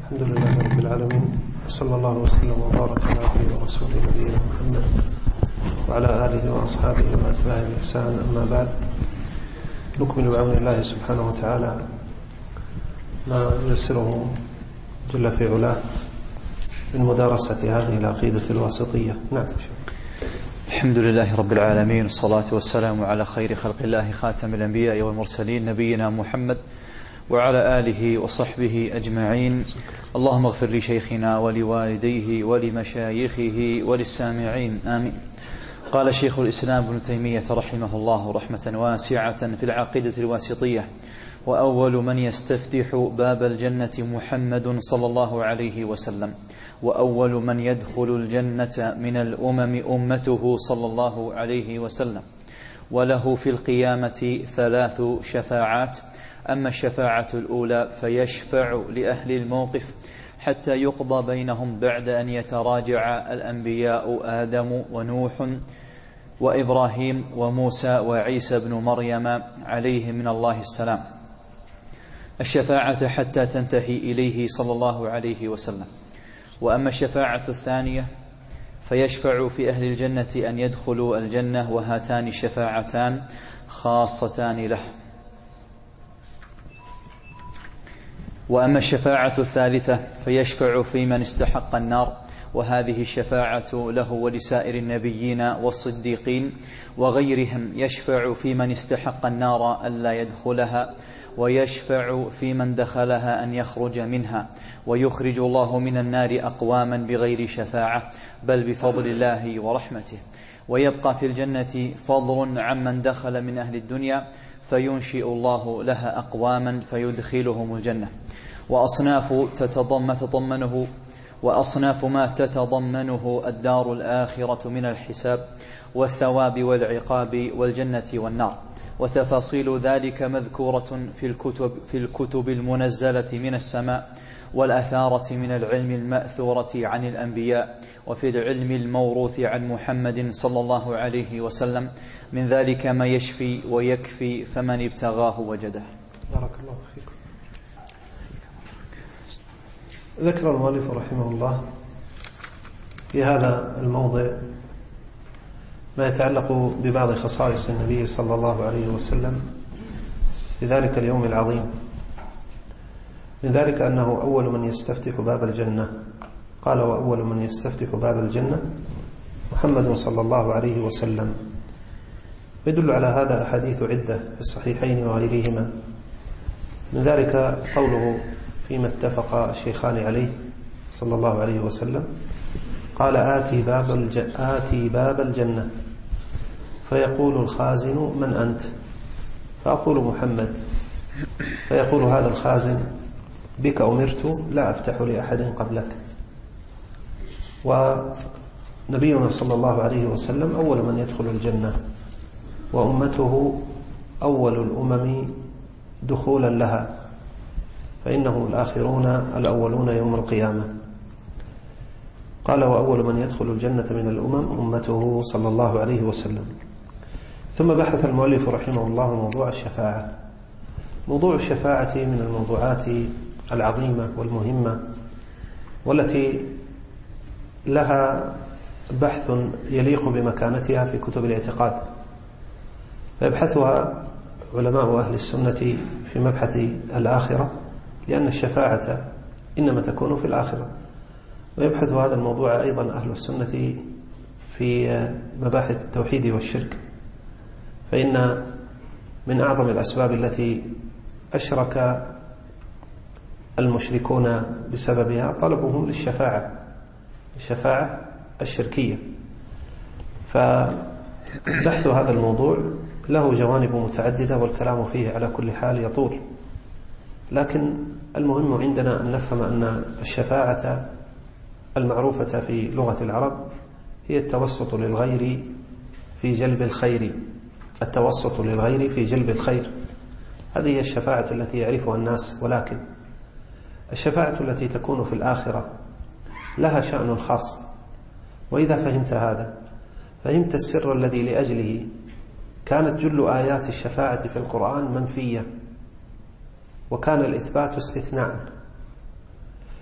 الحمد لله رب العالمين، وصلى الله وسلم وبارك على عبده ورسوله نبينا محمد وعلى آله وأصحابه وأتباعه بإحسان. أما بعد، نكمل بعون الله سبحانه وتعالى ما ييسره جل في علاه من مدارسة هذه العقيدة الواسطية. نعم. الحمد لله رب العالمين، والصلاة والسلام على خير خلق الله خاتم الأنبياء والمرسلين نبينا محمد وعلى آله وصحبه أجمعين. اللهم اغفر لشيخنا ولوالديه ولمشايخه وللسامعين، آمين. قال شيخ الإسلام ابن تيمية رحمه الله رحمة واسعة في العقيدة الواسطية: وأول من يستفتح باب الجنة محمد صلى الله عليه وسلم، وأول من يدخل الجنة من الأمم أمته صلى الله عليه وسلم، وله في القيامة 3 شفاعات. أما الشفاعة الأولى فيشفع لأهل الموقف حتى يقضى بينهم بعد أن يتراجع الأنبياء آدم ونوح وإبراهيم وموسى وعيسى بن مريم عليهم من الله السلام الشفاعة حتى تنتهي إليه صلى الله عليه وسلم. وأما الشفاعة الثانية فيشفع في أهل الجنة أن يدخلوا الجنة، وهاتان الشفاعتان خاصتان له. وأما الشفاعة الثالثة فيشفع في من استحق النار، وهذه الشفاعة له ولسائر النبيين والصديقين وغيرهم. يشفع في من استحق النار ألا يدخلها، ويشفع في من دخلها أن يخرج منها، ويخرج الله من النار أقواما بغير شفاعة بل بفضل الله ورحمته. ويبقى في الجنة فضل عمن دخل من أهل الدنيا، فينشئ الله لها أقواما فيدخلهم الجنة. وأصناف ما تتضمنه الدار الآخرة من الحساب والثواب والعقاب والجنة والنار. وتفاصيل ذلك مذكورة في الكتب المنزلة من السماء، والأثارة من العلم المأثورة عن الأنبياء، وفي العلم الموروث عن محمد صلى الله عليه وسلم. من ذلك ما يشفي ويكفي، فمن ابتغاه وجده. بارك الله فيكم. ذكر المؤلف رحمه الله في هذا الموضع ما يتعلق ببعض خصائص النبي صلى الله عليه وسلم في ذلك اليوم العظيم. من ذلك أنه أول من يستفتح باب الجنة. قال: وأول من يستفتح باب الجنة محمد صلى الله عليه وسلم. ويدل على هذا أحاديث عدة في الصحيحين وغيرهما. من ذلك قوله فيما اتفق الشيخان عليه صلى الله عليه وسلم: قال: آتي باب الجنة فيقول الخازن: من أنت؟ فأقول: محمد. فيقول هذا الخازن: بك أمرت لا أفتح لأحد قبلك. ونبينا صلى الله عليه وسلم أول من يدخل الجنة، وأمته أول الأمم دخولا لها، فإنهم الآخرون الأولون يوم القيامة. قال: وأول من يدخل الجنة من الأمم أمته صلى الله عليه وسلم. ثم بحث المؤلف رحمه الله موضوع الشفاعة. موضوع الشفاعة من الموضوعات العظيمة والمهمة، والتي لها بحث يليق بمكانتها في كتب الاعتقاد، فيبحثها علماء أهل السنة في مبحث الآخرة، لأن الشفاعة إنما تكون في الآخرة. ويبحث هذا الموضوع أيضا أهل السنة في مباحث التوحيد والشرك، فإن من أعظم الأسباب التي أشرك المشركون بسببها طلبهم الشفاعة الشركية. فبحث هذا الموضوع له جوانب متعددة، والكلام فيه على كل حال يطول، لكن المهم عندنا أن نفهم أن الشفاعة المعروفة في لغة العرب هي التوسط للغير في جلب الخير. التوسط للغير في جلب الخير، هذه هي الشفاعة التي يعرفها الناس. ولكن الشفاعة التي تكون في الآخرة لها شأن خاص، وإذا فهمت هذا فهمت السر الذي لأجله كانت جل آيات الشفاعة في القرآن منفية، وكان الإثبات استثناء.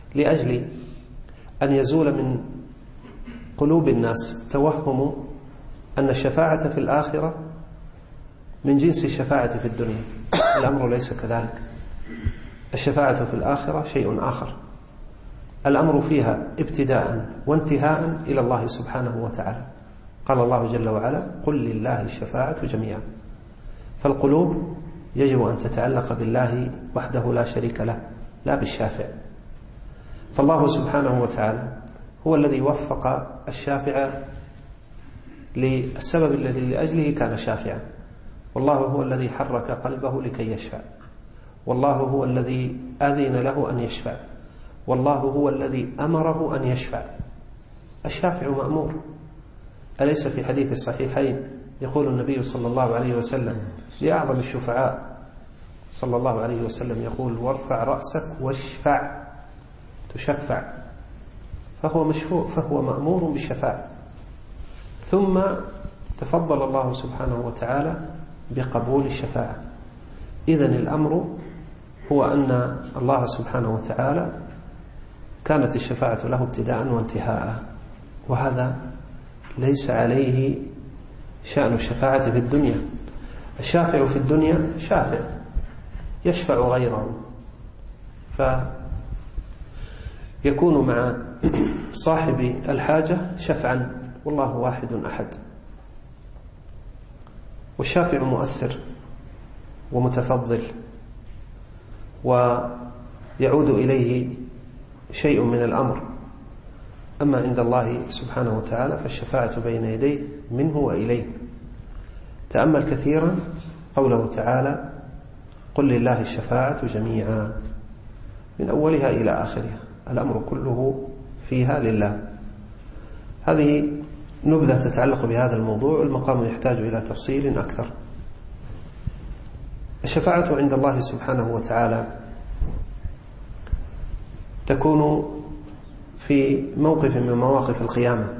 لأجل أن يزول من قلوب الناس توهم أن الشفاعة في الآخرة من جنس الشفاعة في الدنيا. الأمر ليس كذلك. الشفاعة في الآخرة شيء آخر، الأمر فيها ابتداء وانتهاء إلى الله سبحانه وتعالى. قال الله جل وعلا: قل لله الشفاعة جميعا. فالقلوب يجب أن تتعلق بالله وحده لا شريك له، لا بالشافع. فالله سبحانه وتعالى هو الذي وفق الشافع للسبب الذي لأجله كان شافعا، والله هو الذي حرك قلبه لكي يشفع، والله هو الذي أذن له أن يشفع، والله هو الذي أمره أن يشفع. الشافع مأمور. أليس في حديث الصحيحين يقول النبي صلى الله عليه وسلم لأعظم الشفعاء صلى الله عليه وسلم يقول: وارفع رأسك واشفع تشفع. فهو مشفوع، فهو مأمور بالشفاعة. ثم تفضل الله سبحانه وتعالى بقبول الشفاعة. إذن الأمر هو أن الله سبحانه وتعالى كانت الشفاعة له ابتداء وانتهاء، وهذا ليس عليه شأن الشفاعة في الدنيا. الشافع في الدنيا شافع يشفع غيره، فيكون مع صاحب الحاجة شفعا، والله واحد أحد. والشافع مؤثر ومتفضل، ويعود إليه شيء من الأمر. أما عند الله سبحانه وتعالى فالشفاعة بين يديه منه وإليه. تأمل كثيرا قوله تعالى: قل لله الشفاعة جميعا، من أولها إلى آخرها، الأمر كله فيها لله. هذه نبذة تتعلق بهذا الموضوع، المقام يحتاج إلى تفصيل أكثر. الشفاعة عند الله سبحانه وتعالى تكون في موقف من مواقف القيامة،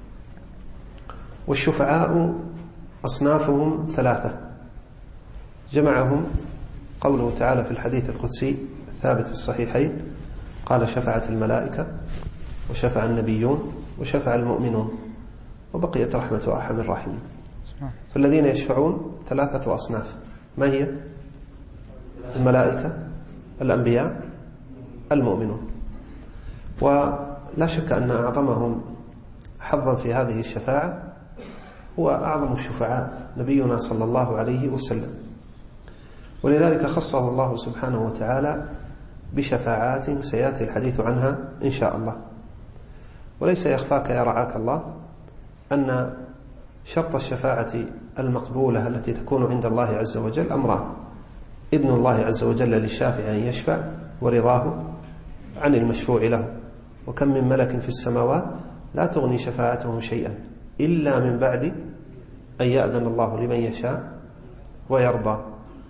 والشفعاء أصنافهم ثلاثة جمعهم قوله تعالى في الحديث القدسي الثابت في الصحيحين: قال: شفعت الملائكة وشفع النبيون وشفع المؤمنون وبقيت رحمة أرحم الراحمين. فالذين يشفعون ثلاثة أصناف. ما هي؟ الملائكة، الأنبياء، المؤمنون. ولا شك أن أعظمهم حظا في هذه الشفاعة هو أعظم الشفعاء نبينا صلى الله عليه وسلم، ولذلك خصه الله سبحانه وتعالى بشفاعات سيأتي الحديث عنها إن شاء الله. وليس يخفاك يا رعاك الله أن شرط الشفاعة المقبولة التي تكون عند الله عز وجل أمران: إذن الله عز وجل للشافع أن يشفع، ورضاه عن المشفوع له. وكم من ملك في السماوات لا تغني شفاعتهم شيئا إلا من بعد أن يأذن الله لمن يشاء ويرضى.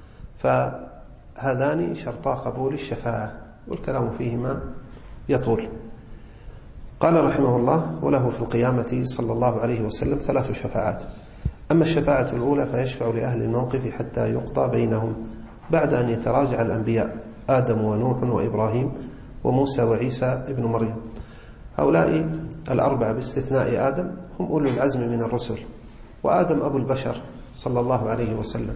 فهذان شرطا قبول الشفاعة، والكلام فيهما يطول. قال رحمه الله: وله في القيامة صلى الله عليه وسلم 3 شفاعات. أما الشفاعة الأولى فيشفع لأهل الموقف حتى يقضى بينهم بعد أن يتراجع الأنبياء آدم ونوح وإبراهيم وموسى وعيسى ابن مريم. هؤلاء الأربعة باستثناء آدم هم أولو العزم من الرسل، وآدم أبو البشر صلى الله عليه وسلم.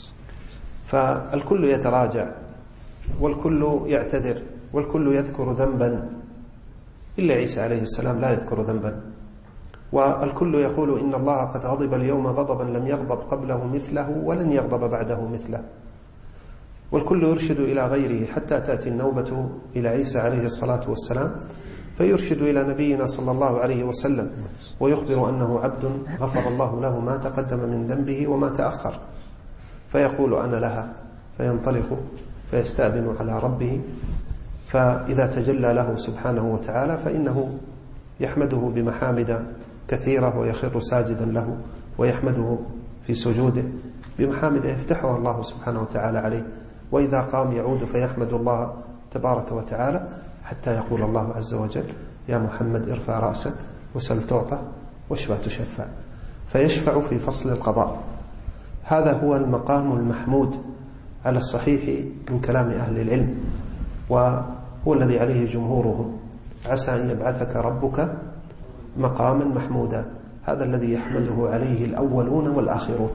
فالكل يتراجع، والكل يعتذر، والكل يذكر ذنبا، إلا عيسى عليه السلام لا يذكر ذنبا. والكل يقول: إن الله قد غضب اليوم غضبا لم يغضب قبله مثله ولن يغضب بعده مثله. والكل يرشد إلى غيره حتى تأتي النوبة إلى عيسى عليه الصلاة والسلام، فيرشد إلى نبينا صلى الله عليه وسلم ويخبر أنه عبد غفر الله له ما تقدم من ذنبه وما تأخر، فيقول: أنا لها، فينطلق فيستأذن على ربه، فإذا تجلى له سبحانه وتعالى فإنه يحمده بمحامد كثيرة، ويخر ساجدا له ويحمده في سجوده بمحامد يفتحها الله سبحانه وتعالى عليه. وإذا قام يعود فيحمد الله تبارك وتعالى حتى يقول الله عز وجل: يا محمد ارفع رأسك وسل تعطى واشفع تشفع. فيشفع في فصل القضاء. هذا هو المقام المحمود على الصحيح من كلام أهل العلم. هو الذي عليه جمهورهم: عسى أن يبعثك ربك مقاما محمودا. هذا الذي يحمله عليه الأولون والآخرون.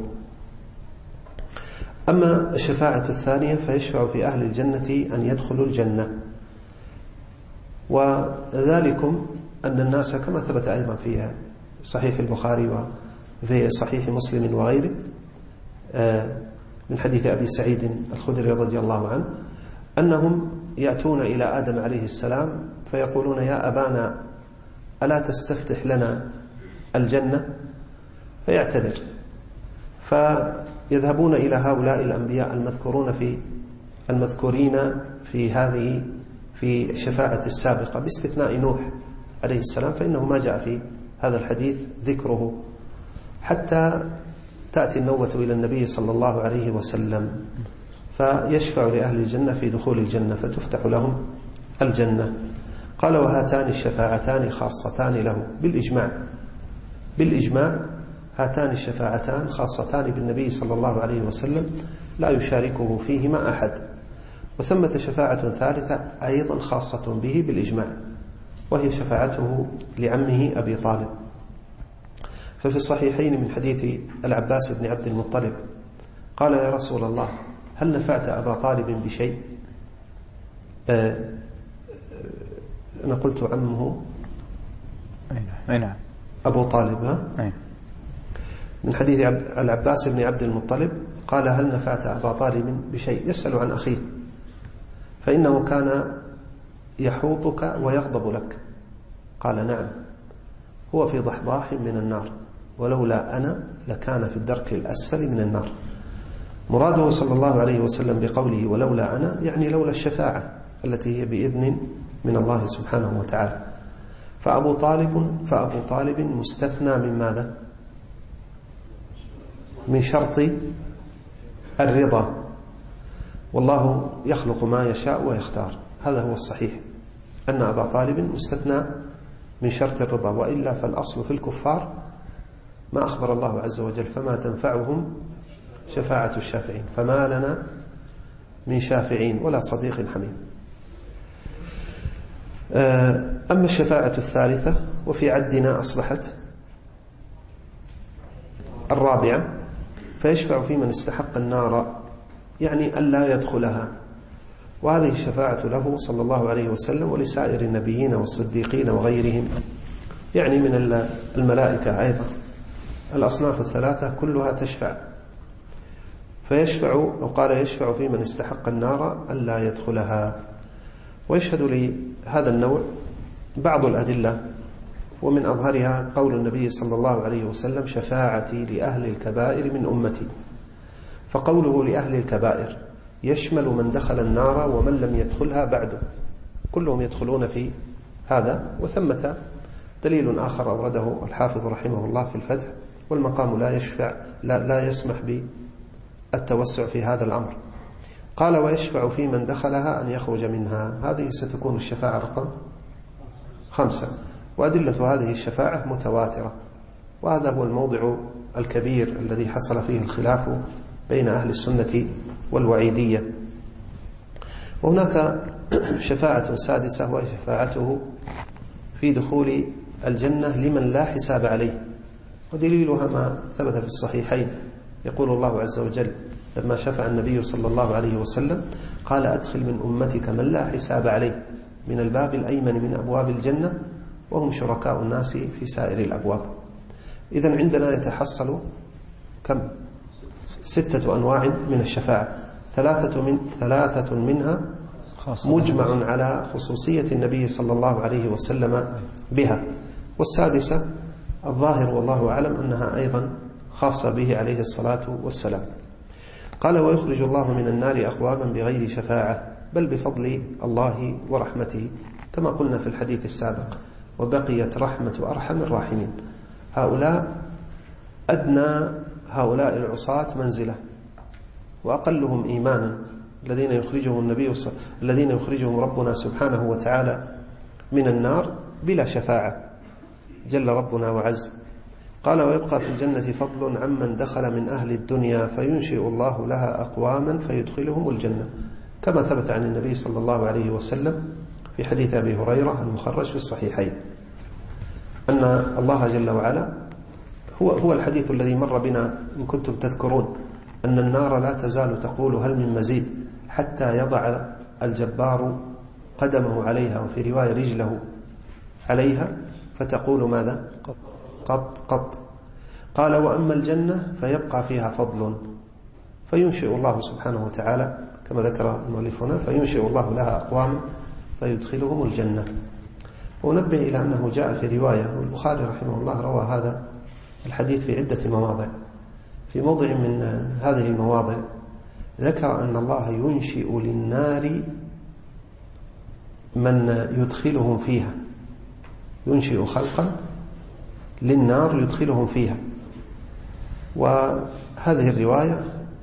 أما الشفاعة الثانية فيشفع في أهل الجنة أن يدخلوا الجنة، وذلكم أن الناس كما ثبت أيضا في صحيح البخاري وفي صحيح مسلم وغيره من حديث أبي سعيد الخدري رضي الله عنه أنهم يأتون إلى آدم عليه السلام فيقولون: يا أبانا ألا تستفتح لنا الجنة؟ فيعتذر، فيذهبون إلى هؤلاء الأنبياء المذكورين في الشفاعة السابقة باستثناء نوح عليه السلام، فإنه ما جاء في هذا الحديث ذكره، حتى تأتي النوبة إلى النبي صلى الله عليه وسلم فيشفع لأهل الجنة في دخول الجنة فتفتح لهم الجنة. قال: وهاتان الشفاعتان خاصتان له بالإجماع هاتان الشفاعتان خاصتان بالنبي صلى الله عليه وسلم لا يشاركه فيهما أحد. وثمة شفاعة ثالثة أيضا خاصة به بالإجماع، وهي شفاعته لعمه أبي طالب. ففي الصحيحين من حديث العباس بن عبد المطلب قال: يا رسول الله، هل نفعت أبا طالب بشيء؟ أنا قلت عمه أي نعم أبو طالب. من حديث العباس بن عبد المطلب قال: هل نفعت أبا طالب بشيء؟ يسأل عن أخيه، فإنه كان يحوطك ويغضب لك. قال: نعم، هو في ضحضاح من النار، ولولا أنا لكان في الدرك الأسفل من النار. مراده صلى الله عليه وسلم بقوله ولولا أنا يعني لولا الشفاعة التي هي بإذن من الله سبحانه وتعالى. فأبو طالب مستثنى من ماذا؟ من شرط الرضا، والله يخلق ما يشاء ويختار. هذا هو الصحيح، أن أبا طالب مستثنى من شرط الرضا، وإلا فالأصل في الكفار ما أخبر الله عز وجل: فما تنفعهم شفاعة الشافعين، فما لنا من شافعين ولا صديق حميم. أما الشفاعة الثالثة وفي عدنا أصبحت الرابعة، فيشفع في من استحق النار، يعني ألا يدخلها، وهذه الشفاعة له صلى الله عليه وسلم ولسائر النبيين والصديقين وغيرهم، يعني من الملائكة أيضا. الأصناف الثلاثة كلها تشفع، فيشفع أو قال يشفع في من استحق النار ألا يدخلها. ويشهد لهذا النوع بعض الأدلة، ومن أظهرها قول النبي صلى الله عليه وسلم: شفاعتي لأهل الكبائر من أمتي. فقوله لأهل الكبائر يشمل من دخل النار ومن لم يدخلها بعده، كلهم يدخلون في هذا. وثمة دليل آخر أورده الحافظ رحمه الله في الفتح: والمقام لا يسمح بالتوسع في هذا الأمر. قال: ويشفع في من دخلها أن يخرج منها. هذه ستكون الشفاعة رقم 5، وأدلة هذه الشفاعة متواترة، وهذا هو الموضع الكبير الذي حصل فيه الخلاف بين أهل السنة والوعيدية. وهناك شفاعة سادسة، وهي شفاعته في دخول الجنة لمن لا حساب عليه، ودليلها ما ثبت في الصحيحين. يقول الله عز وجل لما شفع النبي صلى الله عليه وسلم قال: أدخل من أمتك من لا حساب عليه من الباب الأيمن من أبواب الجنة وهم شركاء الناس في سائر الأبواب. إذن عندنا يتحصل كم؟ 6 أنواع من الشفاعة، 3 منها مجمع على خصوصية النبي صلى الله عليه وسلم بها، والسادسة الظاهر والله أعلم أنها أيضا خاصة به عليه الصلاة والسلام. قال: ويخرج الله من النار أقواما بغير شفاعة بل بفضل الله ورحمته، كما قلنا في الحديث السابق: وبقيت رحمة أرحم الراحمين. هؤلاء أدنى هؤلاء العصاة منزلة وأقلهم إيمانا، الذين يخرجهم ربنا سبحانه وتعالى من النار بلا شفاعة جل ربنا وعز. قال: ويبقى في الجنة فضل عمن دخل من أهل الدنيا فينشئ الله لها أقواما فيدخلهم الجنة، كما ثبت عن النبي صلى الله عليه وسلم في حديث أبي هريرة المخرج في الصحيحين أن الله جل وعلا هو الحديث الذي مر بنا إن كنتم تذكرون، أن النار لا تزال تقول هل من مزيد حتى يضع الجبار قدمه عليها، وفي رواية رجله عليها، فتقول ماذا؟ قط قط. قال وأما الجنة فيبقى فيها فضل، فينشئ الله سبحانه وتعالى كما ذكر المؤلف هنا، فينشئ الله لها أقواما فيدخلهم الجنة. ونبه إلى أنه جاء في رواية، والبخاري رحمه الله روى هذا الحديث في عدة مواضع. في موضع من هذه المواضع ذكر أن الله ينشئ للنار من يدخلهم فيها، ينشئ خلقا للنار يدخلهم فيها. وهذه الرواية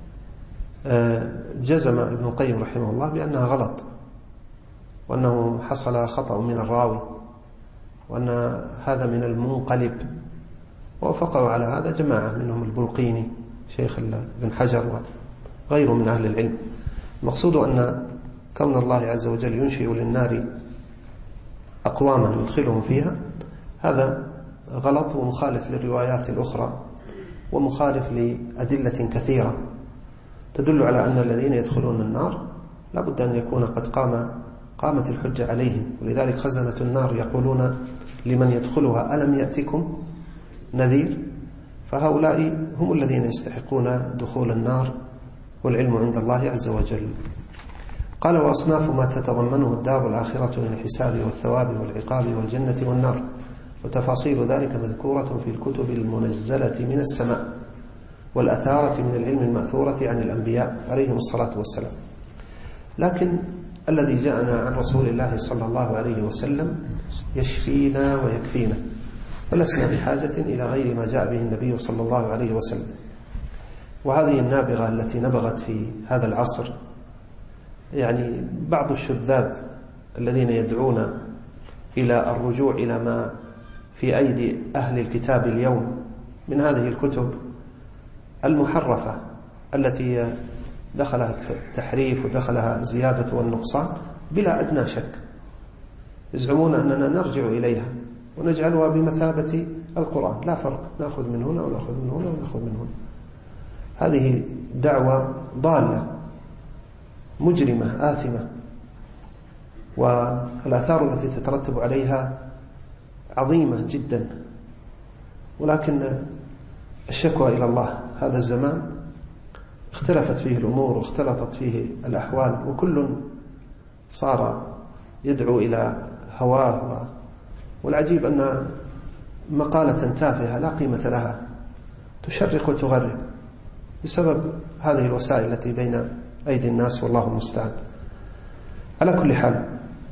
جزم ابن القيم رحمه الله بأنها غلط، وأنه حصل خطأ من الراوي، وأن هذا من المنقلب. ووافقوا على هذا جماعة منهم البلقيني شيخ ابن حجر وغيره من أهل العلم. المقصود أن كون الله عز وجل ينشئ للنار أقواما يدخلهم فيها هذا غلط ومخالف للروايات الأخرى، ومخالف لأدلة كثيرة تدل على أن الذين يدخلون النار لابد أن يكون قد قامت الحجة عليهم. ولذلك خزنة النار يقولون لمن يدخلها ألم يأتكم نذير؟ فهؤلاء هم الذين يستحقون دخول النار، والعلم عند الله عز وجل. قال وأصناف ما تتضمنه الدار الآخرة من الحساب والثواب والعقاب والجنة والنار، وتفاصيل ذلك مذكورة في الكتب المنزلة من السماء والأثارة من العلم المأثورة عن الأنبياء عليهم الصلاة والسلام. لكن الذي جاءنا عن رسول الله صلى الله عليه وسلم يشفينا ويكفينا، فلسنا بحاجة إلى غير ما جاء به النبي صلى الله عليه وسلم. وهذه النابغة التي نبغت في هذا العصر، يعني بعض الشذاذ الذين يدعون إلى الرجوع إلى ما في أيدي أهل الكتاب اليوم من هذه الكتب المحرفة التي دخلها التحريف ودخلها زيادة والنقصان بلا أدنى شك، يزعمون أننا نرجع إليها ونجعلها بمثابة القرآن، لا فرق، نأخذ من هنا ونأخذ من هنا ونأخذ من هنا. هذه دعوة ضالة مجرمة آثمة، والآثار التي تترتب عليها عظيمة جدا. ولكن الشكوى إلى الله، هذا الزمان اختلفت فيه الأمور واختلطت فيه الأحوال، وكل صار يدعو إلى هواه. والعجيب أن مقالة تافهة لا قيمة لها تشرق وتغرب بسبب هذه الوسائل التي بين أيدي الناس، والله المستعان. على كل حال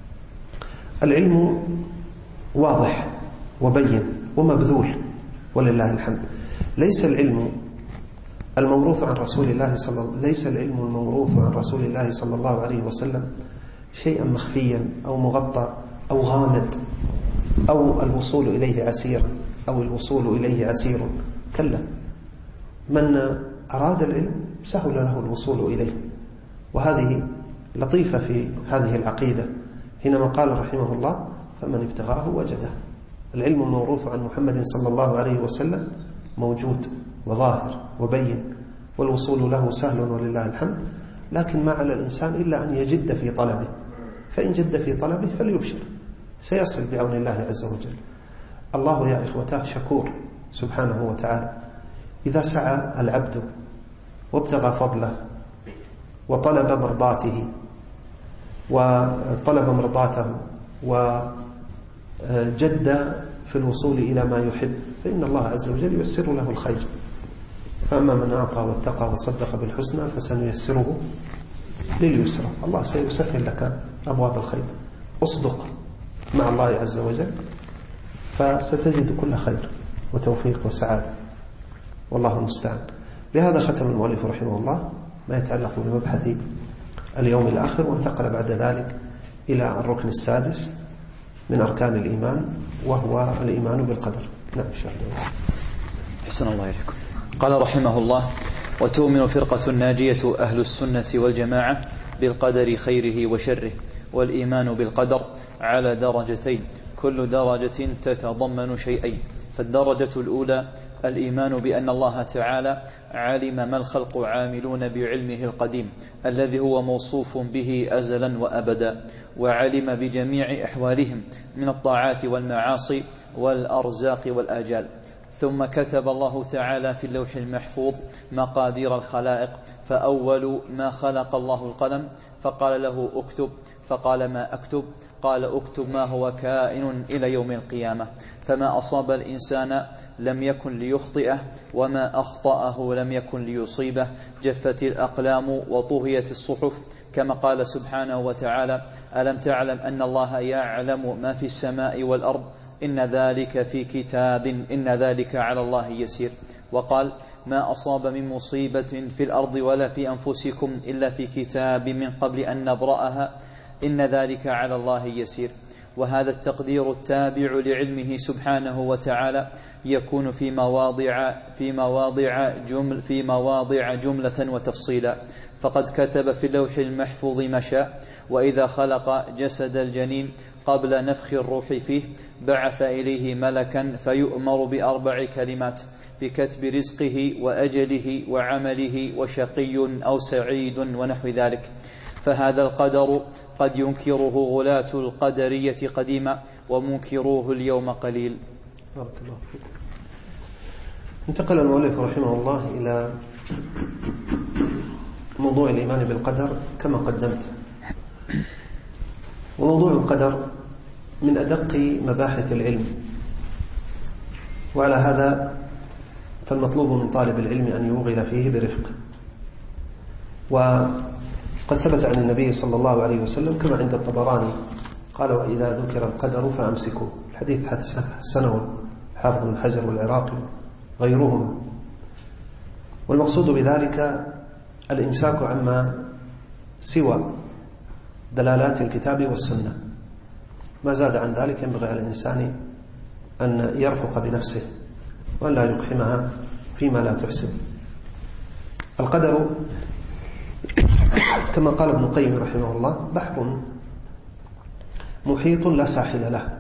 العلم واضح وبين ومبذول ولله الحمد. ليس العلم الموروث عن رسول الله صلى الله عليه وسلم شيئا مخفيا أو مغطى أو غامض أو الوصول إليه عسير أو الوصول إليه عسير. كلا، من أراد العلم سهل له الوصول إليه. وهذه لطيفة في هذه العقيدة، حينما قال رحمه الله فمن ابتغاه وجده. العلم الموروث عن محمد صلى الله عليه وسلم موجود وظاهر وبين، والوصول له سهل ولله الحمد. لكن ما على الإنسان إلا أن يجد في طلبه، فإن جد في طلبه فليبشر، سيصل بعون الله عز وجل. الله يا إخوتاه شكور سبحانه وتعالى. إذا سعى العبد وابتغى فضله وطلب مرضاته وجد في الوصول إلى ما يحب، فإن الله عز وجل ييسر له الخير. فأما من أعطى واتقى وصدق بالحسنى فسنيسره لليسرى. الله سيسهل لك أبواب الخير. اصدق مع الله عز وجل فستجد كل خير وتوفيق وسعادة، والله المستعان. بهذا ختم المؤلف رحمه الله ما يتعلق بمبحث اليوم الآخر، وانتقل بعد ذلك إلى الركن السادس من أركان الإيمان، وهو الإيمان بالقدر. نعم إن شاء الله. حسن الله إليكم. قال رحمه الله: وتؤمن فرقة الناجية أهل السنة والجماعة بالقدر خيره وشره، والإيمان بالقدر على درجتين، كل درجة تتضمن شيئين. فالدرجة الأولى الإيمان بأن الله تعالى علم ما الخلق عاملون بعلمه القديم الذي هو موصوف به أزلا وأبدا، وعلم بجميع أحوالهم من الطاعات والمعاصي والأرزاق والآجال. ثم كتب الله تعالى في اللوح المحفوظ مقادير الخلائق، فأول ما خلق الله القلم فقال له اكتب، فقال ما أكتب؟ قال اكتب ما هو كائن إلى يوم القيامة. فما أصاب الإنسان لم يكن ليخطئه، وما أخطأه لم يكن ليصيبه. جفت الأقلام وطهيت الصحف، كما قال سبحانه وتعالى: ألم تعلم أن الله يعلم ما في السماء والأرض، إن ذلك في كتاب، إن ذلك على الله يسير. وقال: ما أصاب من مصيبة في الأرض ولا في أنفسكم إلا في كتاب من قبل أن نبرأها، إن ذلك على الله يسير. وهذا التقدير التابع لعلمه سبحانه وتعالى يكون في مواضع جملة وتفصيلا. فقد كتب في اللوح المحفوظ ما شاء: وإذا خلق جسد الجنين قبل نفخ الروح فيه بعث إليه ملكا فيؤمر بأربع كلمات: بكتب رزقه وأجله وعمله وشقي أو سعيد ونحو ذلك. فهذا القدر قد ينكره غلاة القدرية قديما، ومنكروه اليوم قليل. بارك الله فيك. انتقل المؤلف رحمه الله إلى موضوع الإيمان بالقدر كما قدمت. وموضوع القدر من أدق مباحث العلم، وعلى هذا فالمطلوب من طالب العلم أن يوغل فيه برفق. وقد ثبت عن النبي صلى الله عليه وسلم كما عند الطبراني قال: وإذا ذكر القدر فأمسكوا. الحديث حسنه حافظ بن حجر والعراقي غيرهما. والمقصود بذلك الإمساك عما سوى دلالات الكتاب والسنة. ما زاد عن ذلك ينبغي على الإنسان أن يرفق بنفسه وأن لا يقحمها فيما لا تحسن. القدر كما قال ابن القيم رحمه الله: بحر محيط لا ساحل له،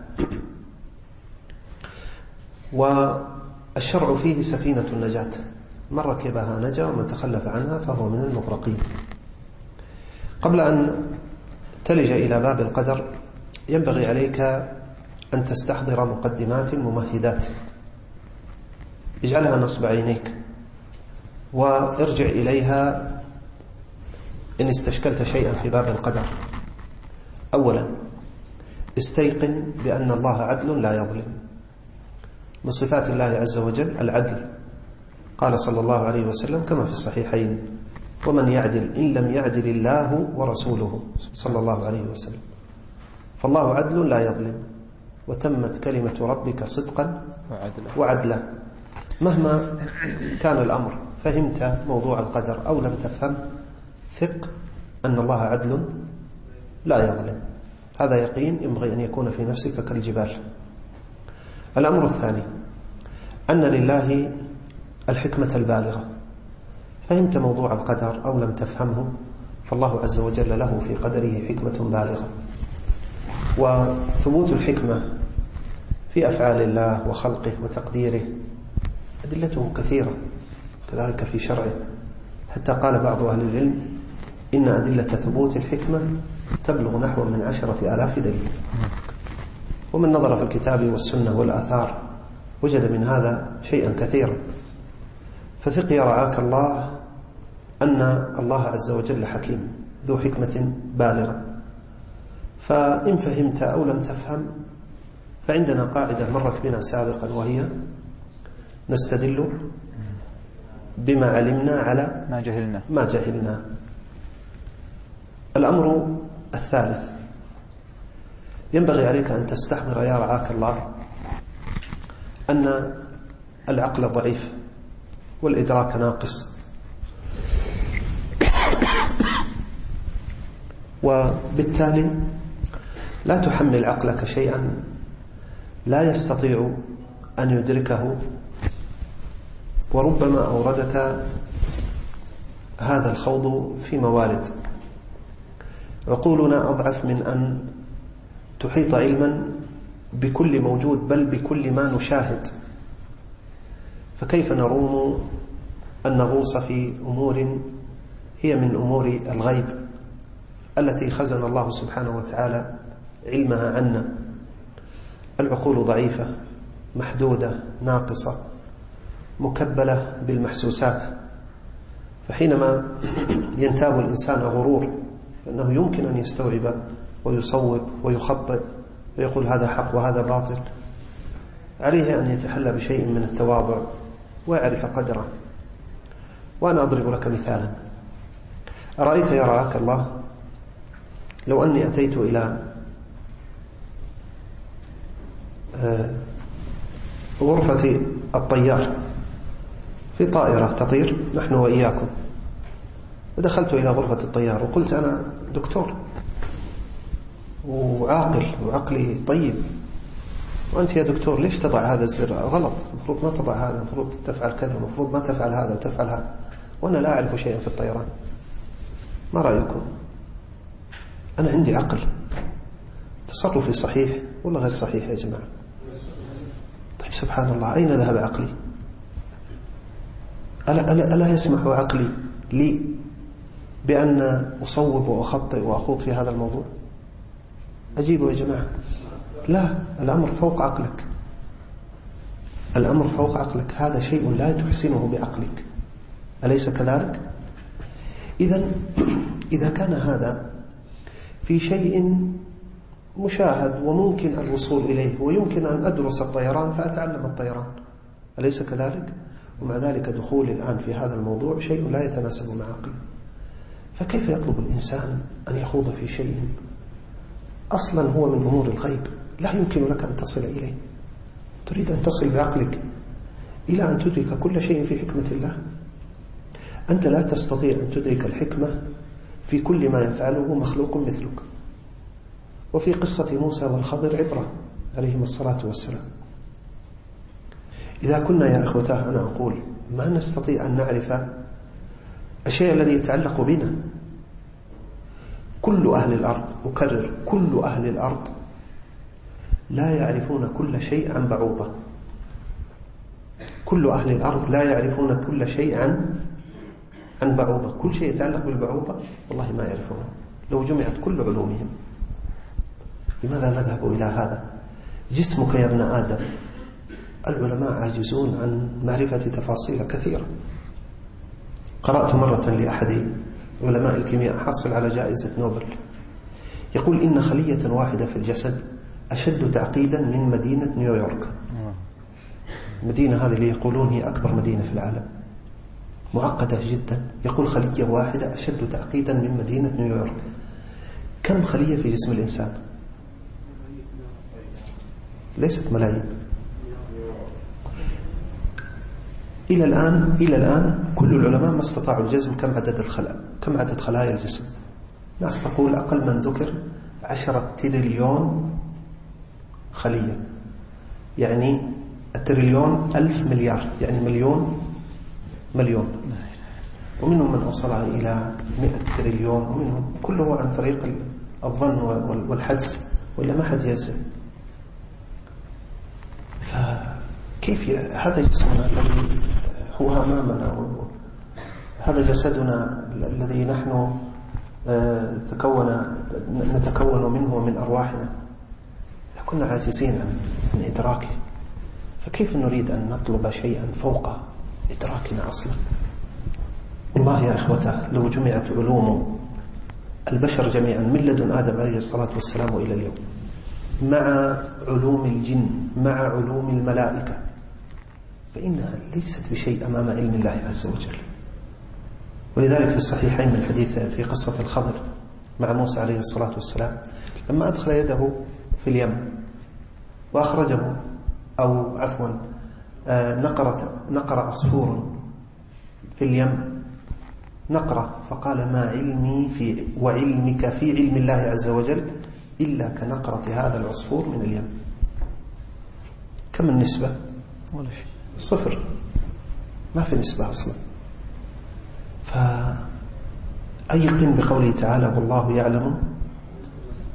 والشرع فيه سفينة النجاة، من ركبها نجا ومن تخلف عنها فهو من المغرقين. قبل أن تلج إلى باب القدر ينبغي عليك أن تستحضر مقدمات ممهدات، اجعلها نصب عينيك وارجع إليها إن استشكلت شيئا في باب القدر. أولا، استيقن بأن الله عدل لا يظلم. من صفات الله عز وجل العدل، قال صلى الله عليه وسلم كما في الصحيحين: ومن يعدل إن لم يعدل الله ورسوله صلى الله عليه وسلم. فالله عدل لا يظلم، وتمت كلمة ربك صدقا وعدلا. مهما كان الأمر، فهمت موضوع القدر أو لم تفهم، ثق أن الله عدل لا يظلم. هذا يقين ينبغي أن يكون في نفسك كالجبال. الأمر الثاني، أن لله الحكمة البالغة. فهمت موضوع القدر أو لم تفهمه، فالله عز وجل له في قدره حكمة بالغة. وثبوت الحكمة في أفعال الله وخلقه وتقديره أدلته كثيرة، كذلك في شرعه، حتى قال بعض أهل العلم: إن أدلة ثبوت الحكمة تبلغ نحو من 10,000 دليل. ومن نظر في الكتاب والسنة والآثار وجد من هذا شيئا كثيرا. فثق يرعاك الله أن الله عز وجل حكيم ذو حكمة بالغة. فإن فهمت أو لم تفهم، فعندنا قاعدة مرت بنا سابقا، وهي: نستدل بما علمنا على ما جهلنا. الأمر الثالث، ينبغي عليك أن تستحضر يا رعاك الله أن العقل ضعيف والإدراك ناقص، وبالتالي لا تحمل عقلك شيئا لا يستطيع أن يدركه. وربما أوردك هذا الخوض في موارد. عقولنا أضعف من أن تحيط علما بكل موجود، بل بكل ما نشاهد. فكيف نروم أن نغوص في أمور هي من أمور الغيب التي خزن الله سبحانه وتعالى علمها عنا؟ العقول ضعيفة، محدودة، ناقصة، مكبلة بالمحسوسات. فحينما ينتاب الإنسان غرور أنه يمكن أن يستوعب ويصوب ويخطئ ويقول هذا حق وهذا باطل، عليه أن يتحلى بشيء من التواضع ويعرف قدره. وأنا أضرب لك مثالا. أرأيت يراك الله لو أني أتيت إلى غرفة الطيار في طائرة تطير نحن وإياكم، ودخلت إلى غرفة الطيار وقلت أنا دكتور وعاقل وعقلي طيب، وأنت يا دكتور ليش تضع هذا الزر غلط، المفروض ما تضع هذا، المفروض تفعل كذا، المفروض ما تفعل هذا وتفعل هذا، وأنا لا أعرف شيئا في الطيران. ما رأيكم؟ أنا عندي عقل، تصرفي صحيح ولا غير صحيح يا جماعة؟ طيب سبحان الله، أين ذهب عقلي؟ ألا يسمح عقلي لي بأن أصوب وأخطئ وأخوض في هذا الموضوع؟ أجيبوا يا جماعة. لا، الأمر فوق عقلك، الأمر فوق عقلك، هذا شيء لا تحسنه بعقلك، أليس كذلك؟ إذا كان هذا في شيء مشاهد وممكن الوصول إليه ويمكن أن أدرس الطيران فأتعلم الطيران، أليس كذلك؟ ومع ذلك دخولي الآن في هذا الموضوع شيء لا يتناسب مع عقلي. فكيف يطلب الإنسان أن يخوض في شيء أصلا هو من أمور الغيب لا يمكن لك أن تصل إليه؟ تريد أن تصل بعقلك إلى أن تدرك كل شيء في حكمة الله. أنت لا تستطيع أن تدرك الحكمة في كل ما يفعله مخلوق مثلك. وفي قصة موسى والخضر عبرة عليهما الصلاة والسلام. إذا كنا يا إخوتاه أنا أقول ما نستطيع أن نعرف الشيء الذي يتعلق بنا، كل أهل الأرض، أكرر، كل أهل الأرض لا يعرفون كل شيء عن بعوضة. كل أهل الأرض لا يعرفون كل شيء عن بعوضة. كل شيء يتعلق بالبعوضة والله ما يعرفونه لو جمعت كل علومهم. لماذا نذهب إلى هذا؟ جسمك يا ابن آدم، العلماء عاجزون عن معرفة تفاصيل كثيرة. قرأت مرة لأحد علماء الكيمياء حاصل على جائزة نوبل يقول إن خلية واحدة في الجسد أشد تعقيدا من مدينة نيويورك. المدينة هذه اللي يقولون هي أكبر مدينة في العالم، معقدة جدا. يقول خلية واحدة أشد تعقيدا من مدينة نيويورك. كم خلية في جسم الإنسان؟ ليست ملايين. إلى الآن كل العلماء ما استطاعوا الجزم كم عدد خلايا الجسم. ناس تقول أقل من ذكر 10 تريليون خلية، يعني التريليون 1000 مليار، يعني مليون. ومنهم من أوصلها إلى 100 تريليون، ومنهم كله عن طريق الظن والحدس، ولا ما حد يجزم. فكيف هذا جسمنا الذي هو أمامنا، هذا جسدنا الذي نحن نتكون منه ومن أرواحنا، إذا كنا عاجزين عن إدراكه فكيف نريد أن نطلب شيئا فوق إدراكنا أصلا؟ والله يا إخوته لو جمعت علوم البشر جميعا من لدن آدم عليه الصلاة والسلام إلى اليوم مع علوم الجن مع علوم الملائكة فإنها ليست بشيء أمام علم الله عز وجل. ولذلك في الصحيحين من الحديث في قصة الخضر مع موسى عليه الصلاة والسلام لما أدخل يده في اليم وأخرجه، أو عفوا نقر عصفور في اليم نقرة، فقال ما علمي وعلمك في علم الله عز وجل إلا كنقرة هذا العصفور من اليم. كم النسبة؟ ولا شيء، 0، ما في نسبة أصلا. فأيقن بقوله تعالى والله يعلم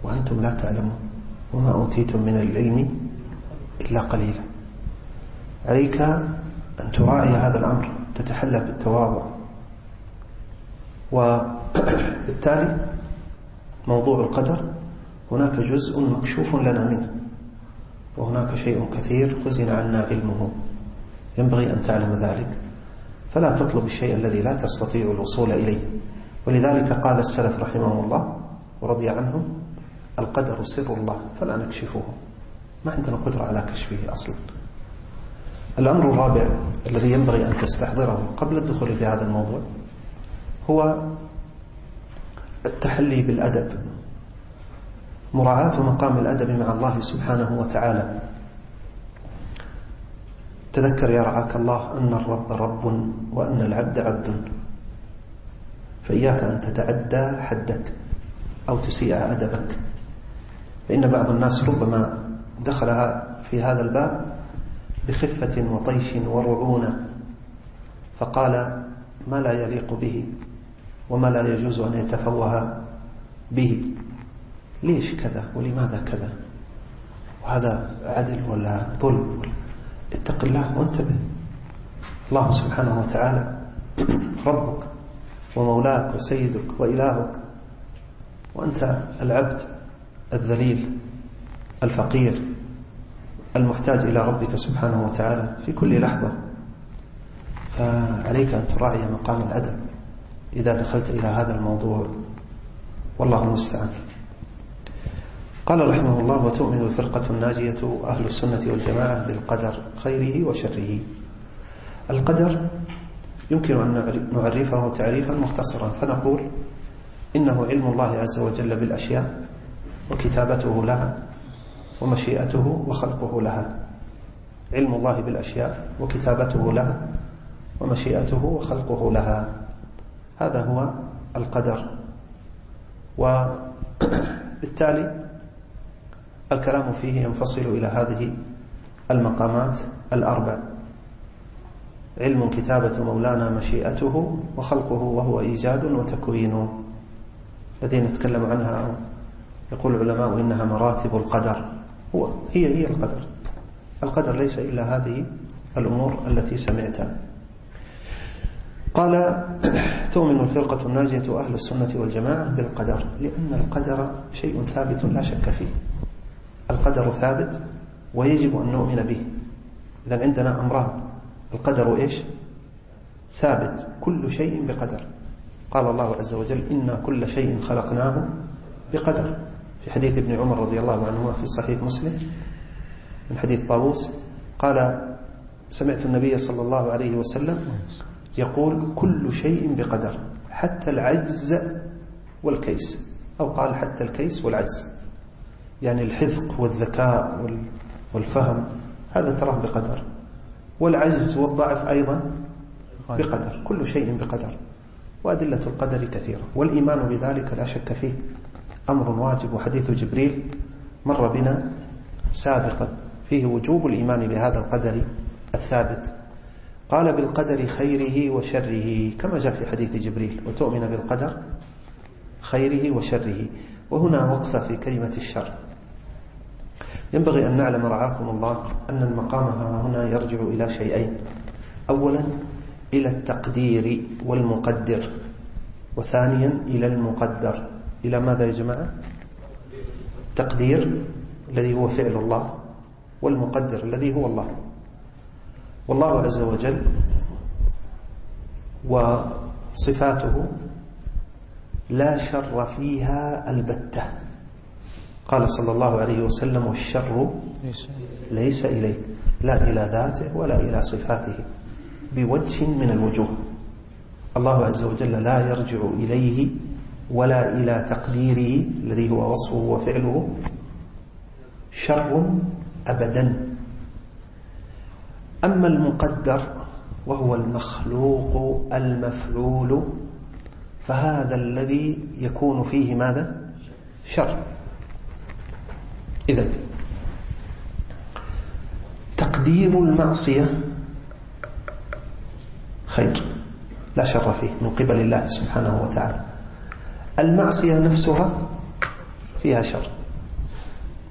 وأنتم لا تعلمون وما أوتيتم من العلم إلا قليلا. عليك أن تراعي هذا الأمر، تتحلى بالتواضع. وبالتالي موضوع القدر هناك جزء مكشوف لنا منه، وهناك شيء كثير خزن عنا علمه، ينبغي أن تعلم ذلك، فلا تطلب الشيء الذي لا تستطيع الوصول إليه. ولذلك قال السلف رحمهم الله ورضي عنهم: القدر سر الله فلا نكشفه. ما عندنا قدرة على كشفه أصلا. الأمر الرابع الذي ينبغي أن تستحضره قبل الدخول في هذا الموضوع هو التحلي بالأدب، مراعاة مقام الأدب مع الله سبحانه وتعالى. تذكر يا رعاك الله أن الرب رب وأن العبد عبد، فإياك أن تتعدى حدك أو تسيء أدبك، فإن بعض الناس ربما دخلها في هذا الباب بخفة وطيش ورعونة، فقال ما لا يليق به وما لا يجوز أن يتفوه به. ليش كذا ولماذا كذا؟ وهذا عدل ولا ظلم؟ اتق الله وانتبه. الله سبحانه وتعالى ربك ومولاك وسيدك وإلهك، وأنت العبد الذليل الفقير المحتاج إلى ربك سبحانه وتعالى في كل لحظة. فعليك أن تراعي مقام الأدب إذا دخلت إلى هذا الموضوع، والله المستعان. قال رحمه الله: وتؤمن الفرقة الناجية أهل السنة والجماعة بالقدر خيره وشره. القدر يمكن أن نعرفه تعريفا مختصرا، فنقول إنه علم الله عز وجل بالأشياء وكتابته لها ومشيئته وخلقه لها. علم الله بالأشياء وكتابته لها ومشيئته وخلقه لها، هذا هو القدر. وبالتالي الكلام فيه ينفصل إلى هذه المقامات الأربع: علم كتابة مولانا مشيئته وخلقه وهو إيجاد وتكوين، الذين نتكلم عنها يقول العلماء إنها مراتب القدر. هي القدر. القدر ليس إلا هذه الأمور التي سمعتها. قال: تؤمن الفرقة الناجية أهل السنة والجماعة بالقدر، لأن القدر شيء ثابت لا شك فيه. القدر ثابت ويجب أن نؤمن به. إذن عندنا أمران: القدر إيش؟ ثابت، كل شيء بقدر. قال الله عز وجل: إنا كل شيء خلقناه بقدر، في حديث ابن عمر رضي الله عنهما في صحيح مسلم من حديث طاووس قال: سمعت النبي صلى الله عليه وسلم يقول: كل شيء بقدر حتى العجز والكيس، أو قال حتى الكيس والعجز، يعني الحذق والذكاء والفهم هذا تراه بقدر، والعجز والضعف أيضا بقدر، كل شيء بقدر. وأدلة القدر كثيرة، والإيمان بذلك لا شك فيه أمر واجب. وحديث جبريل مر بنا سابقا فيه وجوب الإيمان بهذا القدر الثابت. قال: بالقدر خيره وشره، كما جاء في حديث جبريل: وتؤمن بالقدر خيره وشره. وهنا وقفة في كلمة الشر. ينبغي أن نعلم رعاكم الله أن المقام هنا يرجع إلى شيئين: أولا إلى التقدير والمقدر، وثانيا إلى المقدر. إلى ماذا يا جماعة؟ تقدير الذي هو فعل الله، والمقدر الذي هو الله. والله عز وجل وصفاته لا شر فيها البتة. قال صلى الله عليه وسلم: والشر ليس إليك، لا إلى ذاته ولا إلى صفاته بوجه من الوجوه. الله عز وجل لا يرجع إليه ولا إلى تقديره الذي هو وصفه وفعله شر أبدا. أما المقدر وهو المخلوق المفعول، فهذا الذي يكون فيه ماذا؟ شر. إذن تقدير المعصية خير لا شر فيه من قبل الله سبحانه وتعالى. المعصية نفسها فيها شر،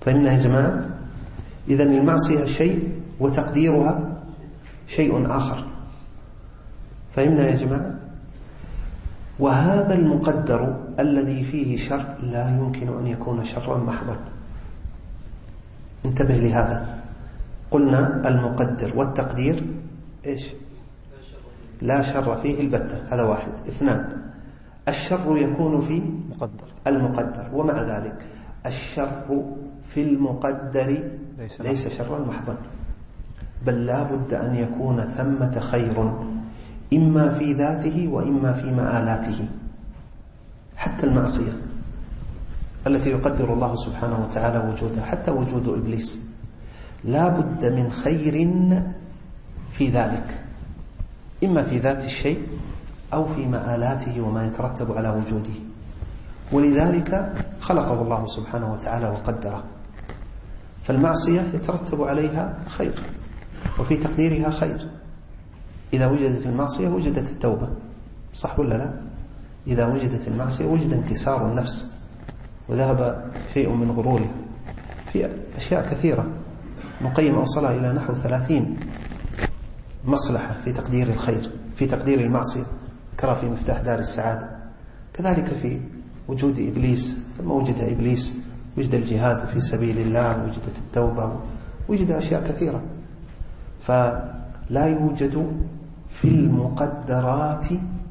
فهمنا يا جماعة؟ إذن المعصية شيء وتقديرها شيء آخر. فهمنا يا جماعة؟ وهذا المقدر الذي فيه شر لا يمكن أن يكون شرا محضا. انتبه لهذا. قلنا المقدر والتقدير إيش؟ لا شر فيه البتة. هذا واحد. اثنان، الشر يكون في المقدر، ومع ذلك الشر في المقدر ليس شرا محضا، بل لا بد أن يكون ثمة خير إما في ذاته وإما في مآلاته. حتى المعصية التي يقدر الله سبحانه وتعالى وجودها، حتى وجود إبليس، لا بد من خير في ذلك، إما في ذات الشيء أو في مآلاته وما يترتب على وجوده. ولذلك خلقه الله سبحانه وتعالى وقدره. فالمعصية يترتب عليها خير، وفي تقديرها خير. إذا وجدت المعصية وجدت التوبة، صح ولا لا؟ إذا وجدت المعصية وجد انكسار النفس وذهب شيء من غروره. في أشياء كثيرة نقيم أوصلها إلى نحو 30 مصلحة في تقدير الخير، في تقدير المعصية، ذكرها في مفتاح دار السعادة. كذلك في وجود إبليس، لما وجد إبليس وجد الجهاد في سبيل الله، وجدت التوبة، وجد أشياء كثيرة. فلا يوجد في المقدرات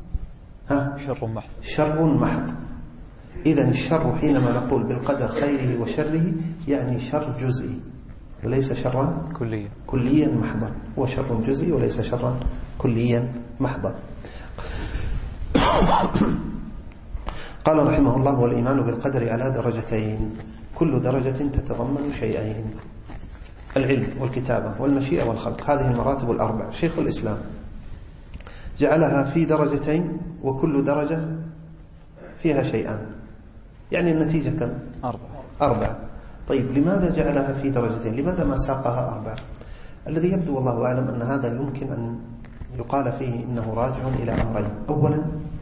شر محض. إذن الشر حينما نقول بالقدر خيره وشره يعني شر جزئي وليس شرا كليا محضا. هو شر جزئي وليس شرا كليا محضا. قال رحمه الله: والإيمان بالقدر على درجتين، كل درجة تتضمن شيئين: العلم والكتابة والمشيئة والخلق. هذه المراتب الأربع شيخ الإسلام جعلها في درجتين، وكل درجة فيها شيئان، يعني النتيجة كم؟ 4. طيب لماذا جعلها في درجتين؟ لماذا ما ساقها 4؟ الذي يبدو والله أعلم أن هذا يمكن أن يقال فيه إنه راجع إلى أمرين. أولا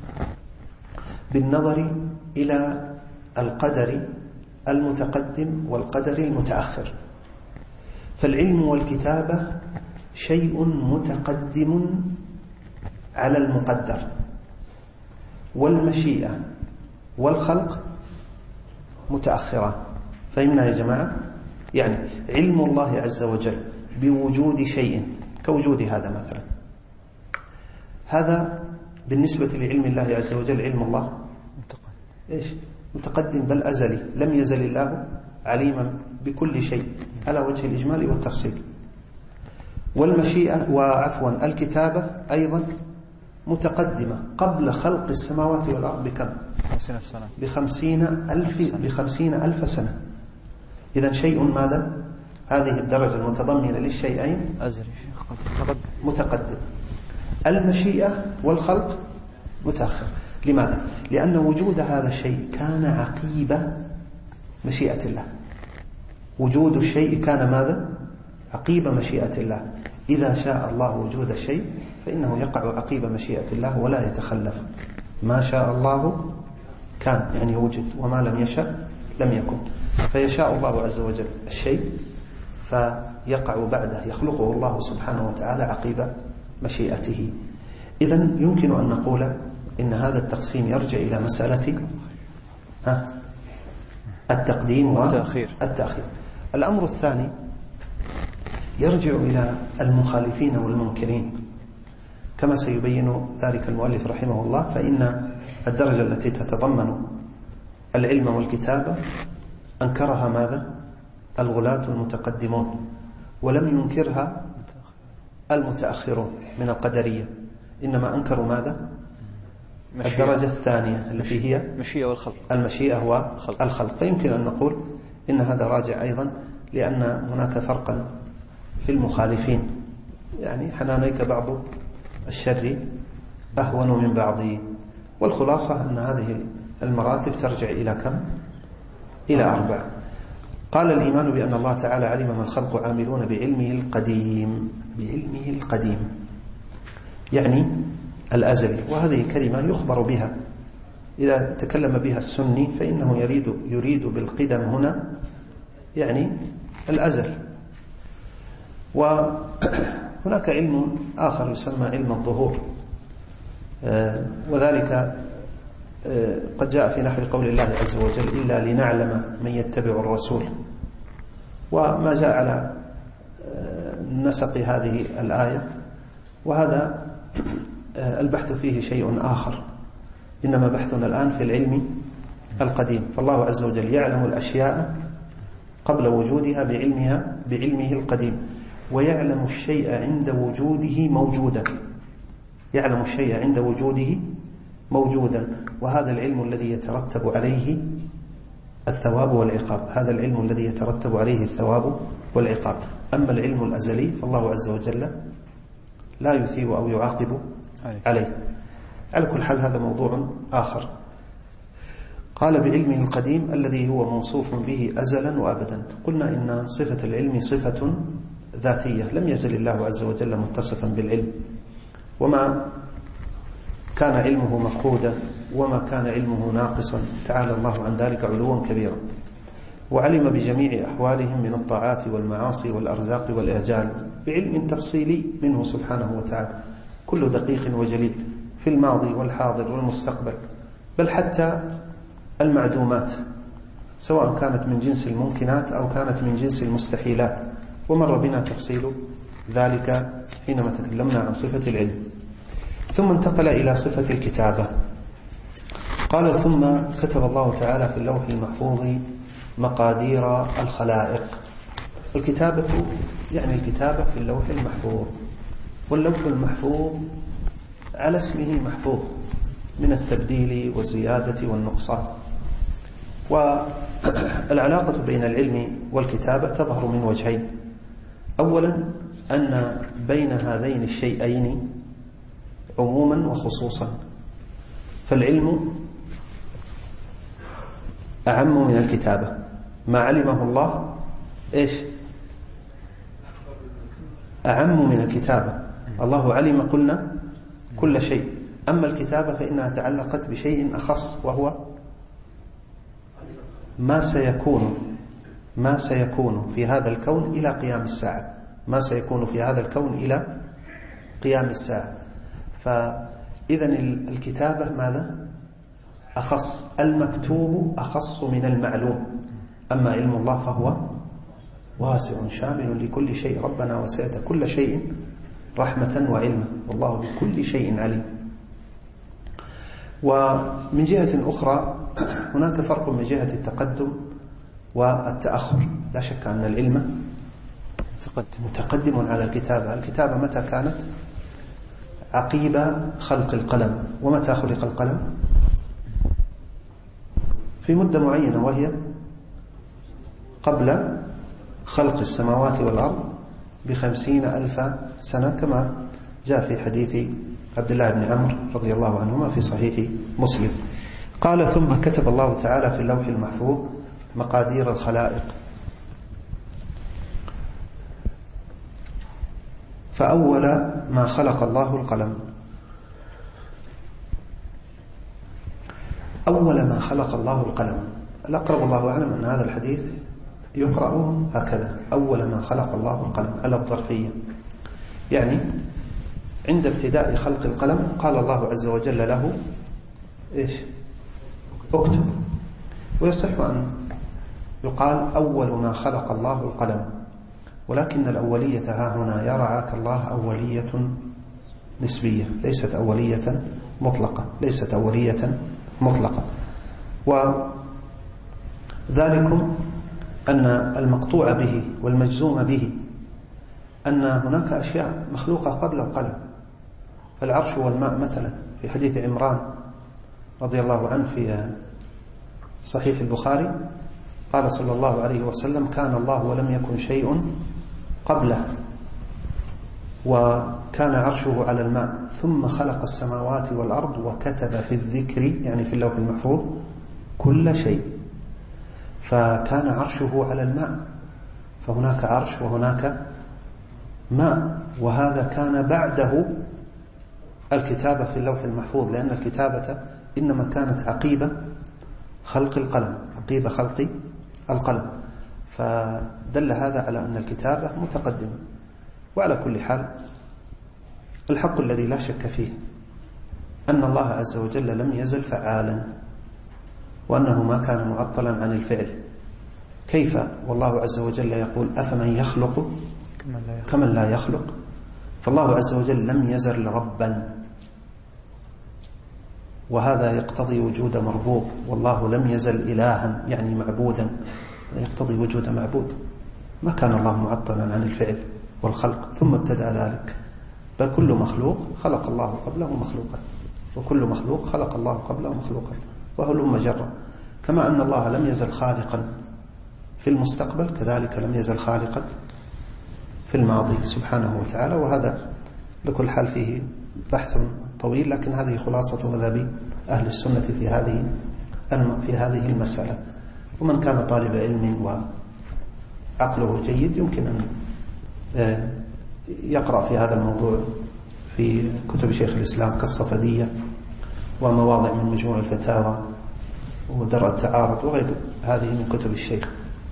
بالنظر إلى القدر المتقدم والقدر المتأخر. فالعلم والكتابة شيء متقدم على المقدر، والمشيئة والخلق متأخرة. فهمنا يا جماعة؟ يعني علم الله عز وجل بوجود شيء كوجود هذا مثلا، هذا بالنسبة لعلم الله عز وجل علم الله متقدم بل أزلي، لم يزل الله عليما بكل شيء على وجه الإجمال والتفصيل. والمشيئة وعفوا الكتابة أيضا متقدمة قبل خلق السماوات والأرض بكم؟ 50,000 سنة. إذن شيء ماذا؟ هذه الدرجة المتضمنة للشيئين متقدم. المشيئة والخلق متأخر. لماذا؟ لأن وجود هذا الشيء كان عقيب مشيئة الله. وجود الشيء كان ماذا؟ عقيب مشيئة الله. إذا شاء الله وجود الشيء فإنه يقع عقيب مشيئة الله ولا يتخلف. ما شاء الله كان، يعني وجد، وما لم يشاء لم يكن. فيشاء الله عز وجل الشيء فيقع بعده، يخلقه الله سبحانه وتعالى عقيب مشيئته. إذن يمكن أن نقول إن هذا التقسيم يرجع إلى مسألة التقديم والتأخير. الأمر الثاني يرجع إلى المخالفين والمنكرين، كما سيبين ذلك المؤلف رحمه الله. فإن الدرجة التي تتضمن العلم والكتابة أنكرها ماذا؟ الغلاة المتقدمون، ولم ينكرها المتأخرون من القدرية، إنما أنكروا ماذا؟ الدرجة الثانية التي هي المشيئة والخلق. فيمكن أن نقول إن هذا راجع أيضا لأن هناك فرقا في المخالفين، يعني حنانيك بعض الشر أهون من بعض. والخلاصة أن هذه المراتب ترجع إلى كم؟ إلى 4. قال: الإيمان بأن الله تعالى علم ما الخلق عاملون بعلمه القديم، يعني الأزلي. وهذه كلمة يخبر بها إذا تكلم بها السني، فإنه يريد بالقدم هنا يعني الأزل. وهناك علم آخر يسمى علم الظهور، وذلك قد جاء في نحو قول الله عز وجل إلا لنعلم من يتبع الرسول، وما جاء على نسق هذه الآية، وهذا البحث فيه شيء آخر، إنما بحثنا الآن في العلم القديم. فالله عز وجل يعلم الأشياء قبل وجودها بعلمه القديم، ويعلم الشيء عند وجوده موجودا، يعلم الشيء عند وجوده موجودا، وهذا العلم الذي يترتب عليه الثواب والعقاب، هذا العلم الذي يترتب عليه الثواب والعقاب. أما العلم الأزلي فالله عز وجل لا يثيب أو يعاقب عليه. على كل حال هذا موضوع آخر. قال بعلمه القديم الذي هو موصوف به أزلا وأبدا. قلنا إن صفة العلم صفة ذاتية، لم يزل الله عز وجل متصفا بالعلم، وما كان علمه مفقودا وما كان علمه ناقصا، تعالى الله عن ذلك علوا كبيرا. وعلم بجميع أحوالهم من الطاعات والمعاصي والأرزاق والإعجال بعلم تفصيلي منه سبحانه وتعالى، كل دقيق وجليل في الماضي والحاضر والمستقبل، بل حتى المعدومات، سواء كانت من جنس الممكنات أو كانت من جنس المستحيلات، ومر بنا تفصيل ذلك حينما تكلمنا عن صفة العلم. ثم انتقل إلى صفة الكتابة. قال ثم كتب الله تعالى في اللوح المحفوظ مقادير الخلائق. الكتابة يعني الكتابة في اللوح المحفوظ، واللوح المحفوظ على اسمه محفوظ من التبديل والزيادة والنقصان. والعلاقة بين العلم والكتابة تظهر من وجهين. أولا أن بين هذين الشيئين عموما وخصوصا، فالعلم أعم من الكتابة، ما علمه الله إيش أعم من الكتابة. الله علم قلنا كل شيء، أما الكتابة فإنها تعلقت بشيء أخص، وهو ما سيكون في هذا الكون إلى قيام الساعة، ما سيكون في هذا الكون إلى قيام الساعة. فإذا الكتابة ماذا؟ أخص، المكتوب أخص من المعلوم. أما علم الله فهو واسع شامل لكل شيء، ربنا وسعت كل شيء رحمة وعلما والله بكل شيء عليم. ومن جهة أخرى هناك فرق من جهة التقدم والتأخر. لا شك أن العلم متقدم على الكتابة. الكتابة متى كانت؟ عقيب خلق القلم. ومتى خلق القلم؟ في مدة معينة، وهي قبل خلق السماوات والأرض ب50,000 سنة، كما جاء في حديث عبد الله بن عمرو رضي الله عنهما في صحيح مسلم. قال ثم كتب الله تعالى في اللوح المحفوظ مقادير الخلائق. فأول ما خلق الله القلم. أول ما خلق الله القلم. الأقرب الله أعلم أن هذا الحديث يقرأ هكذا: أول ما خلق الله القلم، على الظرفية، يعني عند ابتداء خلق القلم قال الله عز وجل له إيش؟ اكتب. ويصح أن يقال أول ما خلق الله القلم، ولكن الأولية ها هنا يرعاك الله أولية نسبية، ليست أولية مطلقة، ليست أولية مطلقة. وذلكم أن المقطوع به والمجزوم به أن هناك أشياء مخلوقة قبل القلم، فالعرش والماء مثلا في حديث عمران رضي الله عنه في صحيح البخاري قال صلى الله عليه وسلم: كان الله ولم يكن شيء قبله، وكان عرشه على الماء، ثم خلق السماوات والأرض وكتب في الذكر، يعني في اللوح المحفوظ، كل شيء. فكان عرشه على الماء، فهناك عرش وهناك ماء، وهذا كان بعده الكتابة في اللوح المحفوظ، لأن الكتابة إنما كانت عقيبة خلق القلم، عقيبة خلق القلم. فدل هذا على أن الكتابة متقدمة. وعلى كل حال الحق الذي لا شك فيه أن الله عز وجل لم يزل فعالا، وأنه ما كان معطلا عن الفعل. كيف والله عز وجل يقول أفمن يخلق كمن لا يخلق؟ فالله عز وجل لم يزل ربا، وهذا يقتضي وجود مربوب، والله لم يزل إلها يعني معبودا، هذا يقتضي وجود معبود. ما كان الله معطلا عن الفعل والخلق ثم ابتدأ ذلك، بل كل مخلوق خلق الله قبله مخلوقا، وكل مخلوق خلق الله قبله مخلوقا، وهلم جرا. كما أن الله لم يزل خالقا في المستقبل، كذلك لم يزل خالقا في الماضي سبحانه وتعالى. وهذا لكل حال فيه بحث طويل، لكن هذه خلاصة مذهب أهل السنة في هذه المسألة. ومن كان طالب علم وعقله جيد يمكن أن يقرأ في هذا الموضوع في كتب شيخ الإسلام كالصفدية ومواضع من مجموع الفتاوى ودرء التعارض وغير هذه من كتب الشيخ.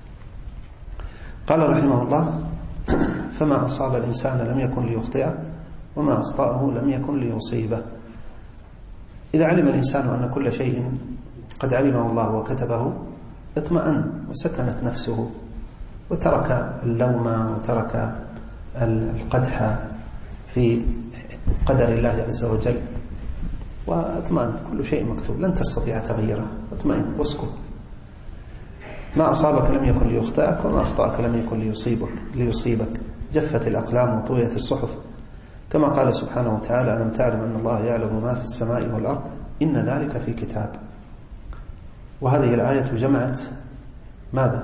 قال رحمه الله: فما أصاب الإنسان لم يكن ليخطئه، وما أخطأه لم يكن ليصيبه. إذا علم الإنسان أن كل شيء قد علمه الله وكتبه اطمأن وسكنت نفسه، وترك اللوم وترك القدح في قدر الله عز وجل، واطمئن. كل شيء مكتوب، لن تستطيع تغييره، اطمئن واسكت. ما أصابك لم يكن ليخطئك، وما أخطأك لم يكن ليصيبك. جفت الأقلام وطويت الصحف، كما قال سبحانه وتعالى: ألم تعلم أن الله يعلم ما في السماء والأرض إن ذلك في كتاب. وهذه الآية جمعت ماذا؟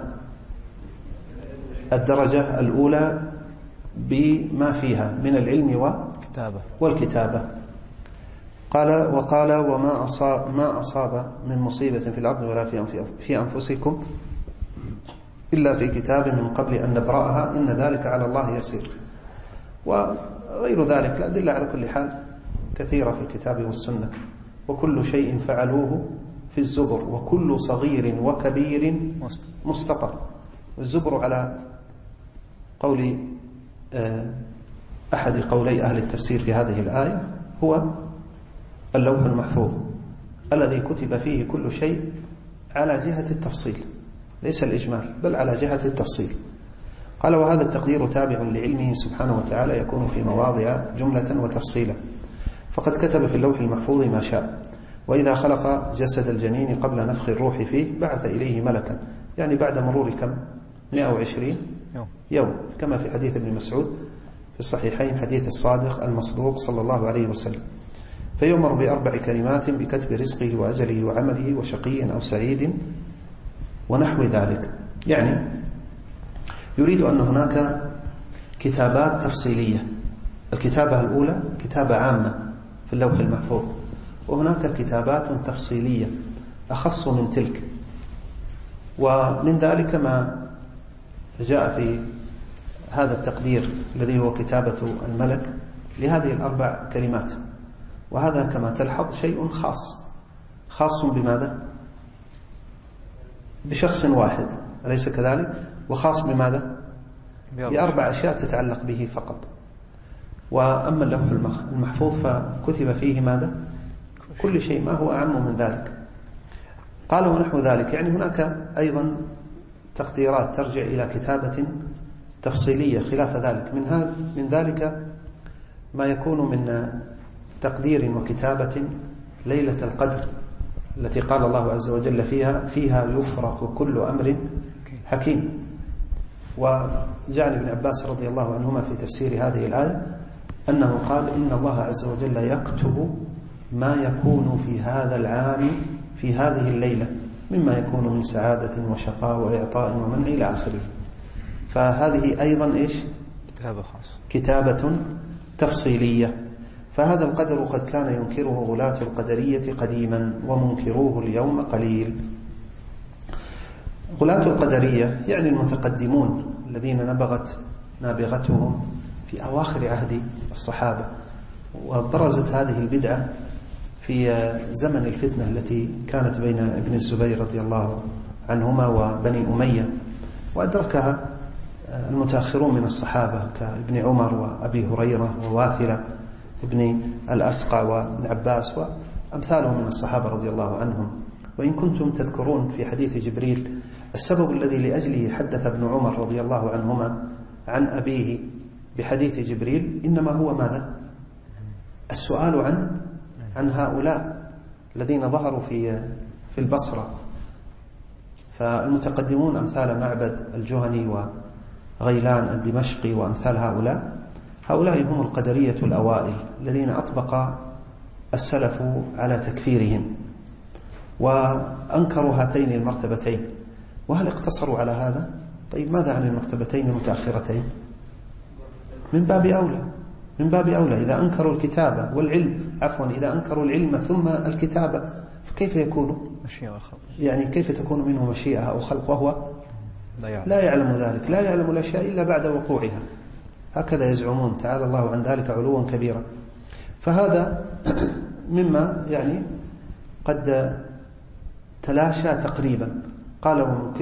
الدرجة الأولى بما فيها من العلم والكتابة. وقال: ما أصاب من مصيبة في الأرض ولا في أنفسكم إلا في كتاب من قبل أن نبرأها إن ذلك على الله يسير. وغير ذلك الأدلة على كل حال كثيرة في الكتاب والسنة. وكل شيء فعلوه في الزبر، وكل صغير وكبير مستقر. والزبر على قول أحد قولي أهل التفسير في هذه الآية هو اللوح المحفوظ الذي كتب فيه كل شيء على جهة التفصيل، ليس الإجمال بل على جهة التفصيل. قال: وهذا التقدير تابع لعلمه سبحانه وتعالى، يكون في مواضع جملة وتفصيلا. فقد كتب في اللوح المحفوظ ما شاء. وإذا خلق جسد الجنين قبل نفخ الروح فيه بعث إليه ملكا، يعني بعد مرور كم؟ 120 يوم، كما في حديث ابن مسعود في الصحيحين، حديث الصادق المصدوق صلى الله عليه وسلم. فيؤمر بأربع كلمات بكتب رزقه وأجله وعمله وشقي أو سعيد ونحو ذلك. يعني يريد أن هناك كتابات تفصيلية. الكتابة الأولى كتابة عامة في اللوح المحفوظ، وهناك كتابات تفصيلية أخص من تلك. ومن ذلك ما جاء في هذا التقدير الذي هو كتابة الملك لهذه الأربع كلمات. وهذا كما تلحظ شيء خاص بماذا؟ بشخص واحد، أليس كذلك؟ وخاص بماذا؟ بأربع أشياء تتعلق به فقط. وأما اللوح المحفوظ فكتب فيه ماذا؟ كل شيء، ما هو أعم من ذلك. قال: ونحو ذلك، يعني هناك أيضا تقديرات ترجع إلى كتابة تفصيلية خلاف ذلك. من ذلك ما يكون من تقدير وكتابة ليلة القدر التي قال الله عز وجل فيها يفرق كل أمر حكيم. وجاء ابن عباس رضي الله عنهما في تفسير هذه الآية أنه قال: إن الله عز وجل يكتب ما يكون في هذا العام في هذه الليلة مما يكون من سعادة وشقاء وإعطاء ومنع إلى آخره. فهذه أيضا إيش؟ كتابة تفصيلية. فهذا القدر قد كان ينكره غلاة القدرية قديما، ومنكروه اليوم قليل. غلاة القدرية يعني المتقدمون الذين نبغت نابغتهم في أواخر عهد الصحابة، وبرزت هذه البدعة في زمن الفتنة التي كانت بين ابن الزبير رضي الله عنهما وبني أمية، وأدركها المتأخرون من الصحابة كابن عمر وأبي هريرة وواثلة ابن الأسقع وابن عباس وأمثالهم من الصحابة رضي الله عنهم. وإن كنتم تذكرون في حديث جبريل السبب الذي لأجله حدث ابن عمر رضي الله عنهما عن أبيه بحديث جبريل إنما هو ماذا؟ السؤال عن هؤلاء الذين ظهروا في البصرة. فالمتقدمون أمثال معبد الجهني وغيلان الدمشقي وأمثال هؤلاء هم القدرية الأوائل الذين أطبق السلف على تكفيرهم وأنكروا هاتين المرتبتين. وهل اقتصروا على هذا؟ طيب ماذا عن المرتبتين المتأخرتين؟ من باب أولى إذا أنكروا الكتابة والعلم، إذا أنكروا العلم ثم الكتابة فكيف يكون يعني كيف تكون منه مشيئة أو خلق وهو لا يعلم ذلك، لا يعلم الأشياء إلا بعد وقوعها، هكذا يزعمون، تعالى الله عن ذلك علوا كبيرا. فهذا مما يعني قد تلاشى تقريبا. قال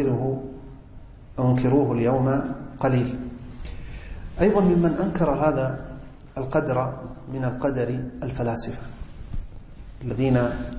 ومنكروه اليوم قليل. أيضا ممن أنكر هذا القدر من القدر الفلاسفة الذين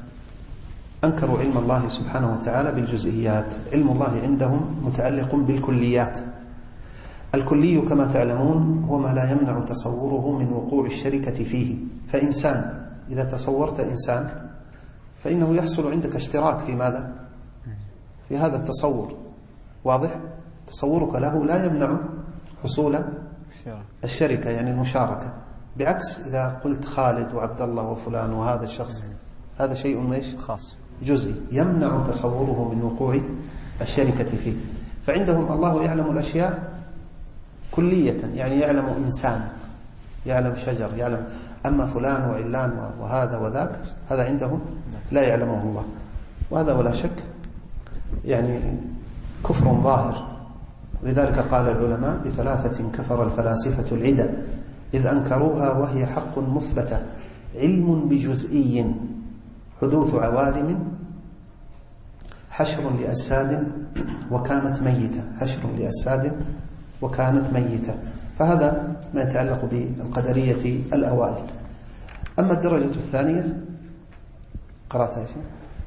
أنكروا علم الله سبحانه وتعالى بالجزئيات. علم الله عندهم متعلق بالكليات. الكلي كما تعلمون هو ما لا يمنع تصوره من وقوع الشركة فيه. فإنسان إذا تصورت إنسان فإنه يحصل عندك اشتراك في ماذا؟ في هذا التصور، واضح؟ تصورك له لا يمنع حصول الشركة يعني المشاركة، بعكس إذا قلت خالد وعبد الله وفلان وهذا الشخص، هذا شيء خاص جزئي يمنع تصوره من وقوع الشركة فيه. فعندهم الله يعلم الأشياء كلية، يعني يعلم إنسان، يعلم شجر، يعلم. أما فلان وعلان وهذا وذاك هذا عندهم لا يعلمه الله. وهذا ولا شك يعني كفر ظاهر. لذلك قال العلماء بثلاثة كفر الفلاسفة العدى إذ أنكروها وهي حق مثبتة: علم بجزئي، حدوث عوالم، حشر لأجساد وكانت ميتة، حشر لأجساد وكانت ميتة. فهذا ما يتعلق بالقدرية الأوائل. أما الدرجة الثانية قرأتها يا شيخ؟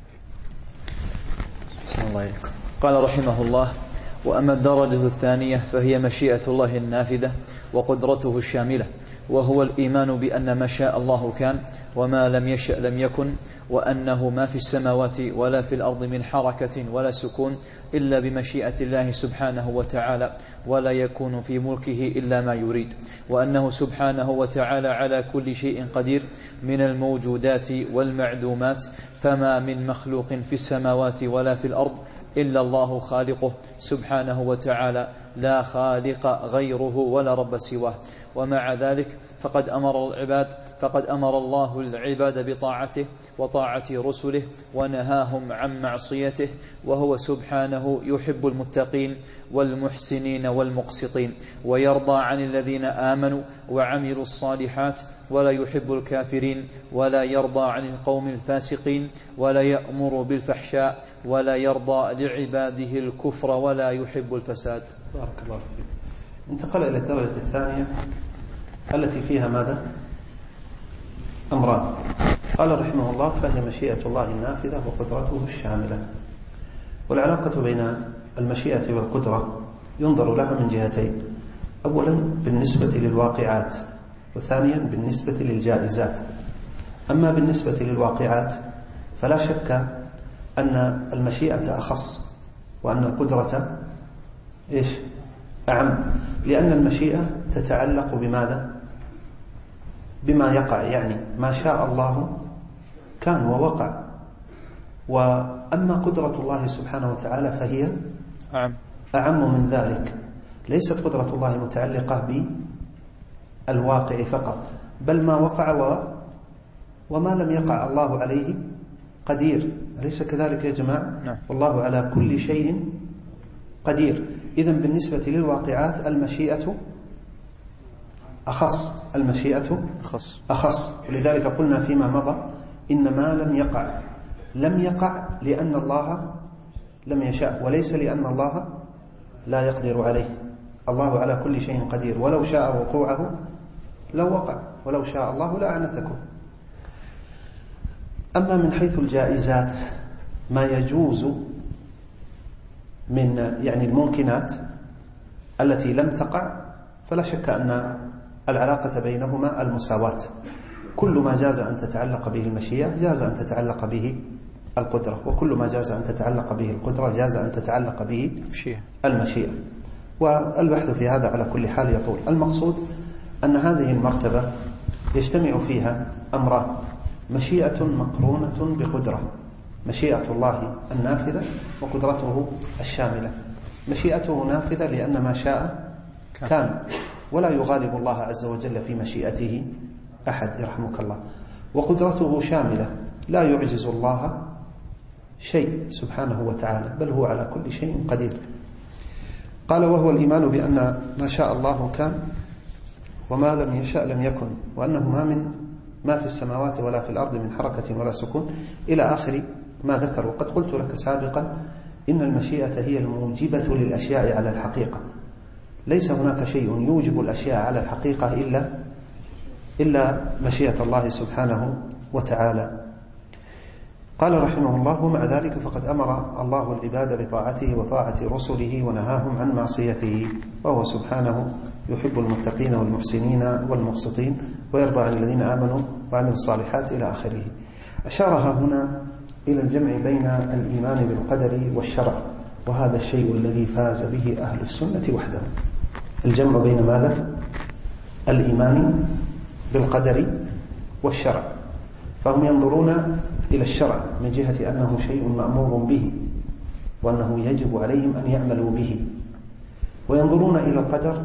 بسم الله عليكم. قال رحمه الله: وأما الدرجة الثانية فهي مشيئة الله النافذة وقدرته الشاملة، وهو الإيمان بأن ما شاء الله كان وما لم يشأ لم يكن، وأنه ما في السماوات ولا في الأرض من حركة ولا سكون إلا بمشيئة الله سبحانه وتعالى، ولا يكون في ملكه إلا ما يريد، وأنه سبحانه وتعالى على كل شيء قدير من الموجودات والمعدومات، فما من مخلوق في السماوات ولا في الأرض إلا الله خالقه سبحانه وتعالى، لا خالق غيره ولا رب سواه. ومع ذلك فقد أمر الله العباد بطاعته وطاعة رسله ونهاهم عن معصيته، وهو سبحانه يحب المتقين والمحسنين والمقسطين، ويرضى عن الذين آمنوا وعملوا الصالحات، ولا يحب الكافرين، ولا يرضى عن القوم الفاسقين، ولا يأمر بالفحشاء، ولا يرضى لعباده الكفر، ولا يحب الفساد. بارك الله فيك. انتقل إلى الدرجة الثانية التي فيها ماذا؟ أمران. قال رحمه الله: فهي مشيئة الله النافذة وقدرته الشاملة. والعلاقة بين المشيئة والقدرة ينظر لها من جهتين: أولا بالنسبة للواقعات، وثانيا بالنسبة للجائزات. أما بالنسبة للواقعات فلا شك أن المشيئة أخص، وأن القدرة أعم، لأن المشيئة تتعلق بماذا؟ بما يقع، يعني ما شاء الله كان ووقع. وأما قدرة الله سبحانه وتعالى فهي أعم من ذلك. ليست قدرة الله متعلقة بالواقع فقط، بل ما وقع وما لم يقع الله عليه قدير. أليس كذلك يا جماعة؟ والله على كل شيء قدير. إذن بالنسبة للواقعات المشيئة أخص، المشيئة أخص. ولذلك قلنا فيما مضى إن ما لم يقع لأن الله لم يشاء، وليس لأن الله لا يقدر عليه. الله على كل شيء قدير، ولو شاء وقوعه لو وقع، ولو شاء الله لأعنتكم. أما من حيث الجائزات ما يجوز من الممكنات التي لم تقع، فلا شك أن العلاقة بينهما المساواة. كل ما جاز أن تتعلق به المشيئة جاز أن تتعلق به القدرة، وكل ما جاز أن تتعلق به القدرة جاز أن تتعلق به المشيئة. والبحث في هذا على كل حال يطول. المقصود أن هذه المرتبة يجتمع فيها أمران: مشيئة مقرونة بقدرة، مشيئة الله النافذة وقدرته الشاملة. مشيئته نافذة لأن ما شاء كان، ولا يغالب الله عز وجل في مشيئته أحد يرحمك الله. وقدرته شاملة، لا يعجز الله شيء سبحانه وتعالى، بل هو على كل شيء قدير. قال: وهو الإيمان بأن ما شاء الله كان، وما لم يشأ لم يكن، وأنه ما في السماوات ولا في الأرض من حركة ولا سكون، إلى آخر ما ذكر. وقد قلت لك سابقا إن المشيئة هي الموجبة للأشياء على الحقيقة. ليس هناك شيء يوجب الأشياء على الحقيقة إلا مشيئة الله سبحانه وتعالى. قال رحمه الله: ومع ذلك فقد أمر الله العباد بطاعته وطاعة رسله ونهاهم عن معصيته، وهو سبحانه يحب المتقين والمحسنين والمقسطين، ويرضى عن الذين آمنوا وعملوا الصالحات إلى آخره. أشارها هنا إلى الجمع بين الإيمان بالقدر والشرع، وهذا الشيء الذي فاز به أهل السنة وحدهم. الجمع بين ماذا؟ الإيمان بالقدر والشرع. فهم ينظرون إلى الشرع من جهة أنه شيء مأمور به وأنه يجب عليهم أن يعملوا به، وينظرون إلى القدر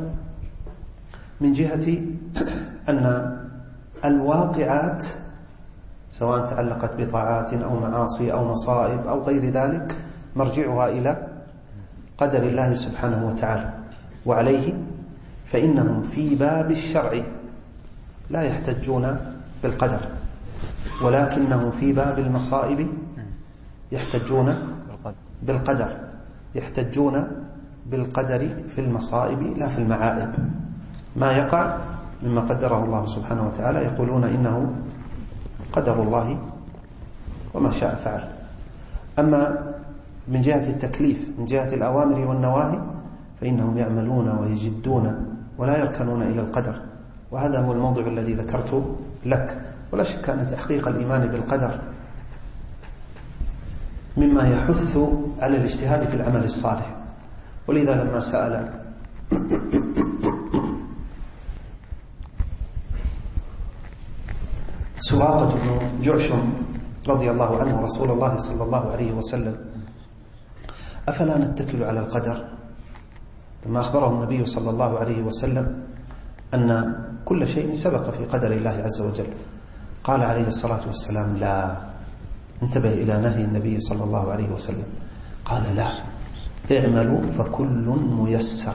من جهة أن الواقعات سواء تعلقت بطاعات أو معاصي أو مصائب أو غير ذلك مرجعها إلى قدر الله سبحانه وتعالى. وعليه فإنهم في باب الشرع لا يحتجون بالقدر، ولكنهم في باب المصائب يحتجون بالقدر، يحتجون بالقدر في المصائب لا في المعائب. ما يقع مما قدره الله سبحانه وتعالى يقولون إنه قدر الله وما شاء فعل. أما من جهة التكليف من جهة الأوامر والنواهي فإنهم يعملون ويجدون ولا يركنون إلى القدر، وهذا هو الموضع الذي ذكرته لك. ولا شك أن تحقيق الإيمان بالقدر مما يحث على الاجتهاد في العمل الصالح. ولذا لما سأل سراقة بن جعشم رضي الله عنه رسول الله صلى الله عليه وسلم: أفلا نتكل على القدر؟ لما أخبره النبي صلى الله عليه وسلم أن كل شيء سبق في قدر الله عز وجل، قال عليه الصلاة والسلام: لا. انتبه إلى نهي النبي صلى الله عليه وسلم، قال: لا، اعملوا فكل ميسر.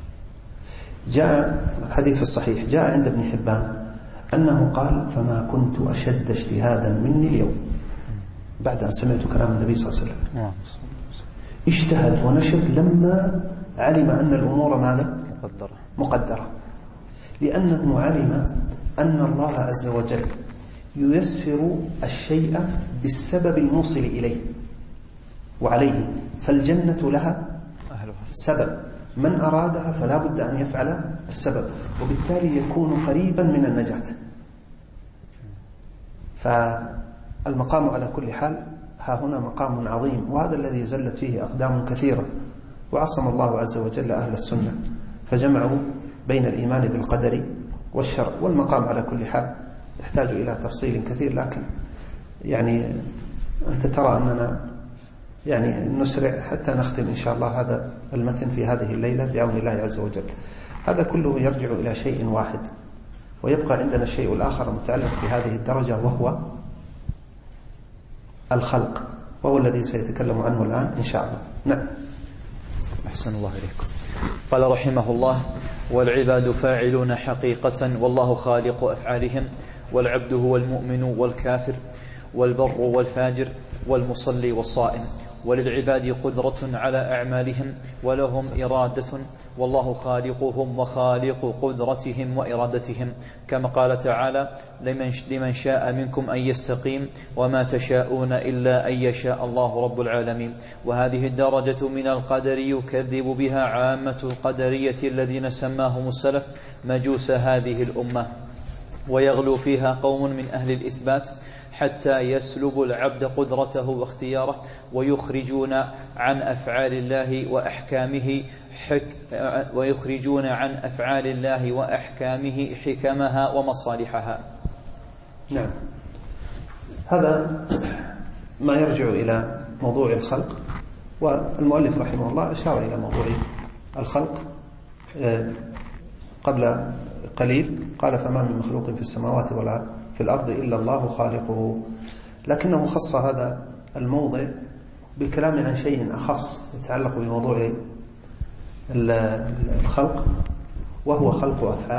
جاء الحديث الصحيح، جاء عند ابن حبان أنه قال: فما كنت أشد اجتهادا مني اليوم، بعد أن سمعت كلام النبي صلى الله عليه وسلم. اجتهد ونشد لما علم أن الأمور ماذا؟ مقدرة، لأنه علم أن الله عز وجل ييسر الشيء بالسبب الموصل إليه، وعليه فالجنة لها سبب، من أرادها فلا بد أن يفعل السبب، وبالتالي يكون قريبا من النجاة. فالمقام على كل حال ها هنا مقام عظيم، وهذا الذي زلت فيه أقدام كثيرة، وعصم الله عز وجل أهل السنة فجمعوا بين الإيمان بالقدر والشرع. والمقام على كل حال يحتاج إلى تفصيل كثير، لكن أنت ترى أننا نسرع حتى نختم إن شاء الله هذا المتن في هذه الليلة بعون الله عز وجل. هذا كله يرجع إلى شيء واحد، ويبقى عندنا الشيء الآخر المتعلق بهذه الدرجة، وهو الخلق، وهو الذي سيتكلم عنه الآن إن شاء الله. نعم. أحسن الله إليكم. قال رحمه الله: والعباد فاعلون حقيقة، والله خالق أفعالهم، والعبد هو المؤمن والكافر والبر والفاجر والمصلي والصائم، وللعباد قدرة على أعمالهم ولهم إرادة، والله خالقهم وخالق قدرتهم وإرادتهم، كما قال تعالى: لمن شاء منكم أن يستقيم وما تشاءون إلا أن يشاء الله رب العالمين. وهذه الدرجة من القدر يكذب بها عامة القدرية الذين سماهم السلف مجوس هذه الأمة، ويغلو فيها قوم من أهل الإثبات حتى يسلب العبد قدرته واختياره، ويخرجون عن أفعال الله وأحكامه حكمها ومصالحها. نعم، هذا ما يرجع إلى موضوع الخلق، والمؤلف رحمه الله أشار إلى موضوع الخلق قبل قليل، قال: فما من مخلوق في السماوات ولا في الأرض إلا الله خالقه. لكنه خص هذا الموضع بالكلام عن شيء أخص يتعلق بموضوع الخلق، وهو خلق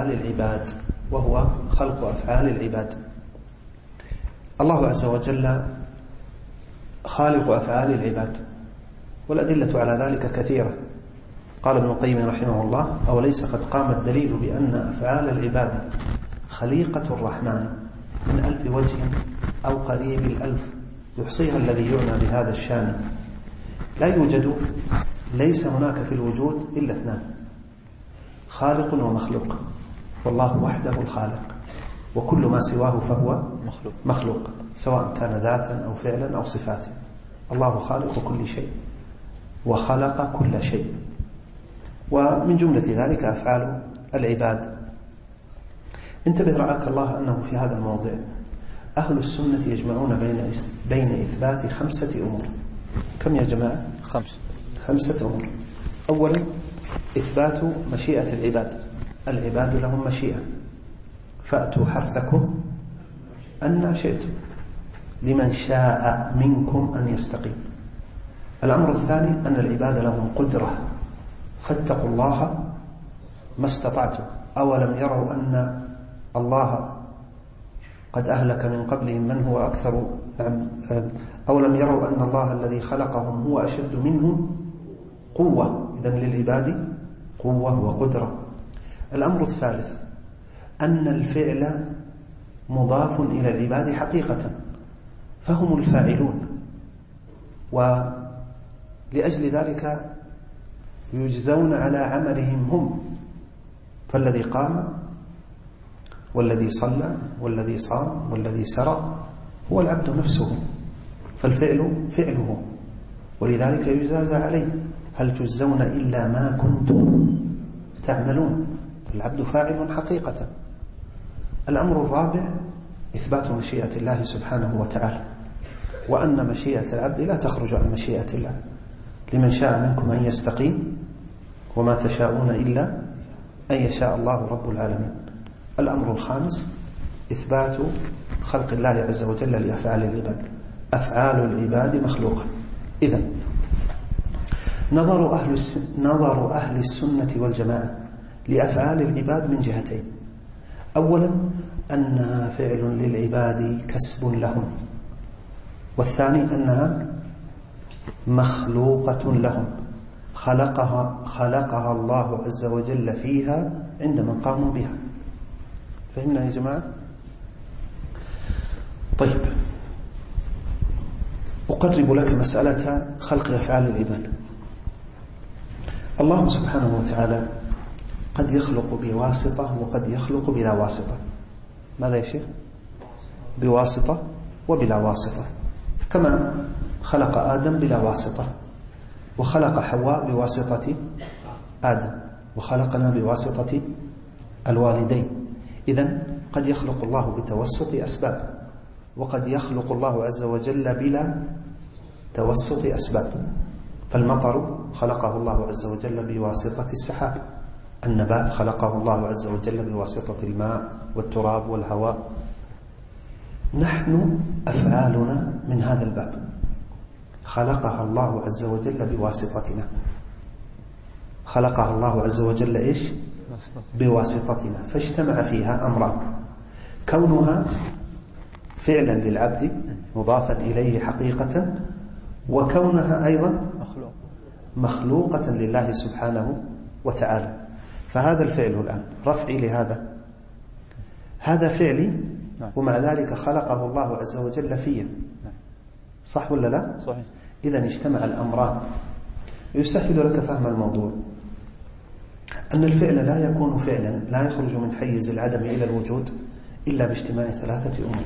أفعال العباد. الله عز وجل خالق أفعال العباد، والأدلة على ذلك كثيرة. قال ابن القيم رحمه الله: أوليس قد قام الدليل بأن أفعال العباد خليقة الرحمن من 1000 وجه أو قريب 1000 يحصيها الذي يعنى بهذا الشان. ليس هناك في الوجود إلا 2: خالق ومخلوق، والله وحده الخالق، وكل ما سواه فهو مخلوق، سواء كان ذاتا أو فعلا أو صفات. الله خالق كل شيء وخلق كل شيء. ومن جملة ذلك أفعال العباد. انتبه رعاك الله أنه في هذا الموضع أهل السنة يجمعون بين إثبات 5 أمور. كم يا جماعة؟ 5 أمور. أولا، إثبات مشيئة العباد لهم مشيئة، فأتوا حرثكم أن شئتم، لمن شاء منكم أن يستقيم. الأمر الثاني أن العباد لهم قدرة، فاتقوا الله ما استطعتم. أولم يروا أن الله قد أهلك من قبلهم من هو أكثر، أولم يروا أن الله الذي خلقهم هو أشد منهم قوة. إذن للعباد قوة وقدرة. الأمر الثالث أن الفعل مضاف إلى العباد حقيقة، فهم الفاعلون، ولأجل ذلك يجزون على عملهم هم. فالذي قام والذي صلى والذي صام والذي سرى هو العبد نفسه، فالفعل فعله، ولذلك يجازى عليه. هل تجزون إلا ما كنتم تعملون؟ العبد فاعل حقيقة. الأمر الرابع إثبات مشيئة الله سبحانه وتعالى، وأن مشيئة العبد لا تخرج عن مشيئة الله. لمن شاء منكم أن يستقيم وما تشاءون إلا أن يشاء الله رب العالمين. الأمر الخامس إثبات خلق الله عز وجل لأفعال العباد. أفعال العباد مخلوقة. إذن نظر أهل السنة والجماعة لأفعال العباد من جهتين: أولا أنها فعل للعباد كسب لهم، والثاني أنها مخلوقة لهم خلقها الله عز وجل فيها عندما قاموا بها. فهمنا يا جماعة؟ طيب، أقرب لك مسألة خلق أفعال العباد. الله سبحانه وتعالى قد يخلق بواسطة وقد يخلق بلا واسطة. ماذا يا شيخ؟ بواسطة وبلا واسطة، كما خلق آدم بلا واسطة، وخلق حواء بواسطة آدم، وخلقنا بواسطة الوالدين. إذن قد يخلق الله بتوسط أسباب، وقد يخلق الله عز وجل بلا توسط أسباب. فالمطر خلقه الله عز وجل بواسطة السحاب، النبات خلقه الله عز وجل بواسطة الماء والتراب والهواء. نحن أفعالنا من هذا الباب خلقها الله عز وجل بواسطتنا، خلقها الله عز وجل إيش؟ بواسطتنا. فاجتمع فيها أمران: كونها فعلا للعبد مضافا إليه حقيقة، وكونها أيضا مخلوقة لله سبحانه وتعالى. فهذا الفعل الآن رفعي لهذا، هذا فعلي، ومع ذلك خلقه الله عز وجل فيه، صح ولا لا؟ صحيح. إذن اجتمع الأمران. يسهل لك فهم الموضوع أن الفعل لا يكون فعلا، لا يخرج من حيز العدم إلى الوجود إلا باجتماع ثلاثة أمور.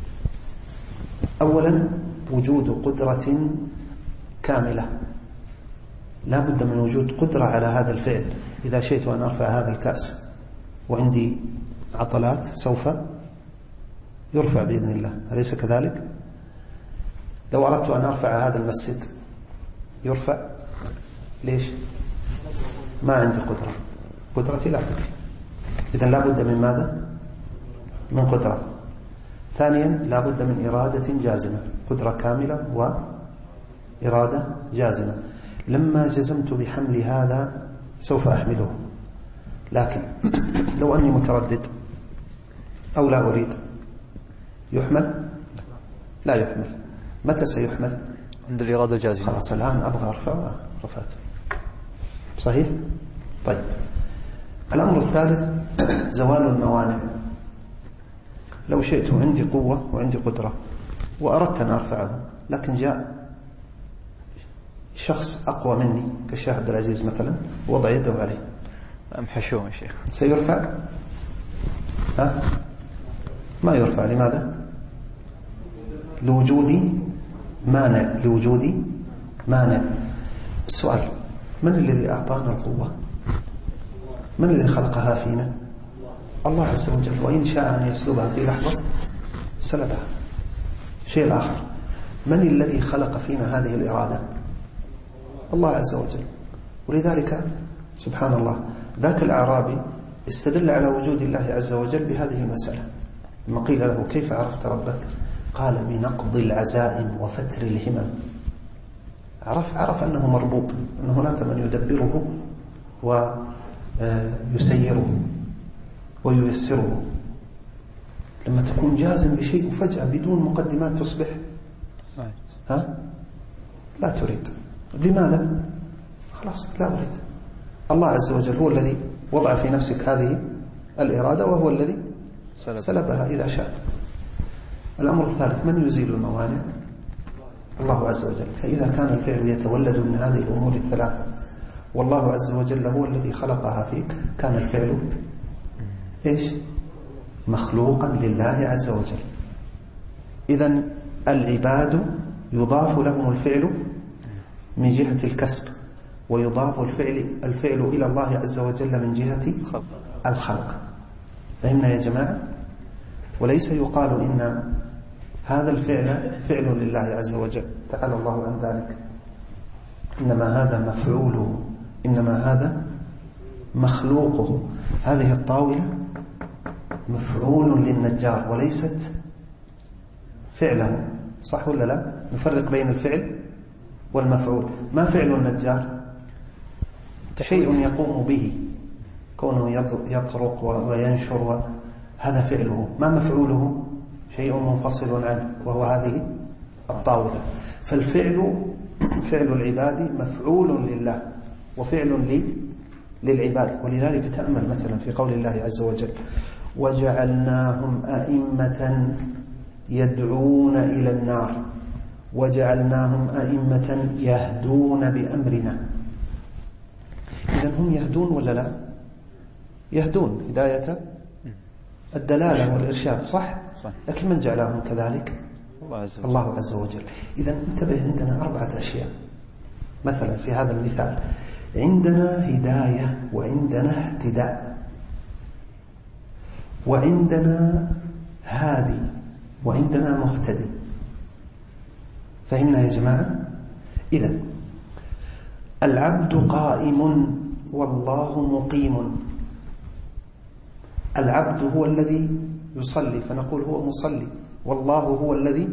أولا وجود قدرة كاملة، لا بد من وجود قدرة على هذا الفعل. إذا شئت أن أرفع هذا الكأس وعندي عضلات سوف يرفع بإذن الله، أليس كذلك؟ لو أردت أن أرفع هذا المسجد يرفع، ليش؟ ما عندي قدرة، قدرتي لا تكفي. إذن لا بد من ماذا؟ من قدرة. ثانيا لا بد من إرادة جازمة، قدرة كاملة وإرادة جازمة. لما جزمت بحمل هذا سوف أحمله، لكن لو أني متردد أو لا أريد يحمل؟ لا يحمل. متى سيحمل؟ عند الإرادة الجازمة. خلاص الآن أبغى أرفع، رفعته. صحيح؟ طيب، الأمر الثالث زوال الموانع. لو شئت عندي قوة وعندي قدرة وأردت أن أرفعه، لكن جاء شخص أقوى مني كالشيخ عبد العزيز مثلا ووضع يده عليه، أمحشوه يا شيخ، سيرفع؟ ها؟ ما يرفع. لماذا؟ لوجودي مانع، لوجودي مانع. السؤال: من الذي أعطانا القوة؟ من الذي خلقها فينا؟ الله عز وجل، وإن شاء أن يسلبها في لحظة سلبها. شيء آخر: من الذي خلق فينا هذه الإرادة؟ الله عز وجل. ولذلك سبحان الله ذاك الأعرابي استدل على وجود الله عز وجل بهذه المسألة. لما قيل له: كيف عرفت ربك؟ قال: بنقض العزائم وفتر الهمم. عرف أنه مربوط، أن هناك من يدبره ويسيره وييسره. لما تكون جازم بشيء وفجأة بدون مقدمات تصبح لا تريد. لماذا؟ خلاص لا أريد. الله عز وجل هو الذي وضع في نفسك هذه الإرادة، وهو الذي سلبها إذا شاء. الأمر الثالث: من يزيل الموانع؟ الله عز وجل. فإذا كان الفعل يتولد من هذه الأمور الثلاثة والله عز وجل هو الذي خلقها فيك، كان الفعل إيش؟ مخلوقا لله عز وجل. إذن العباد يضاف لهم الفعل من جهة الكسب، ويضاف الفعل إلى الله عز وجل من جهة الخلق. فهمنا يا جماعة؟ وليس يقال إن هذا الفعل فعل لله عز وجل، تعالى الله عن ذلك. إنما هذا مفعوله، إنما هذا مخلوقه. هذه الطاولة مفعول للنجار وليست فعله، صح ولا لا؟ نفرق بين الفعل والمفعول. ما فعل النجار؟ شيء يقوم به، كونه يطرق وينشر، هذا فعله. ما مفعوله؟ شيء منفصل عنه، وهو هذه الطاولة. فالفعل فعل العباد مفعول لله وفعل للعباد. ولذلك تأمل مثلا في قول الله عز وجل: وجعلناهم أئمة يدعون إلى النار وجعلناهم أئمة يهدون بأمرنا. إذن هم يهدون ولا لا؟ يهدون هداية الدلالة والإرشاد، صح؟ لكن من جعلهم كذلك؟ الله عز وجل. إذن انتبه، عندنا 4 أشياء مثلا في هذا المثال: عندنا هداية، وعندنا اهتداء، وعندنا هادي، وعندنا مهتدي. فهمنا يا جماعة؟ إذن العبد قائم والله مقيم. العبد هو الذي يصلي فنقول هو مصلي، والله هو الذي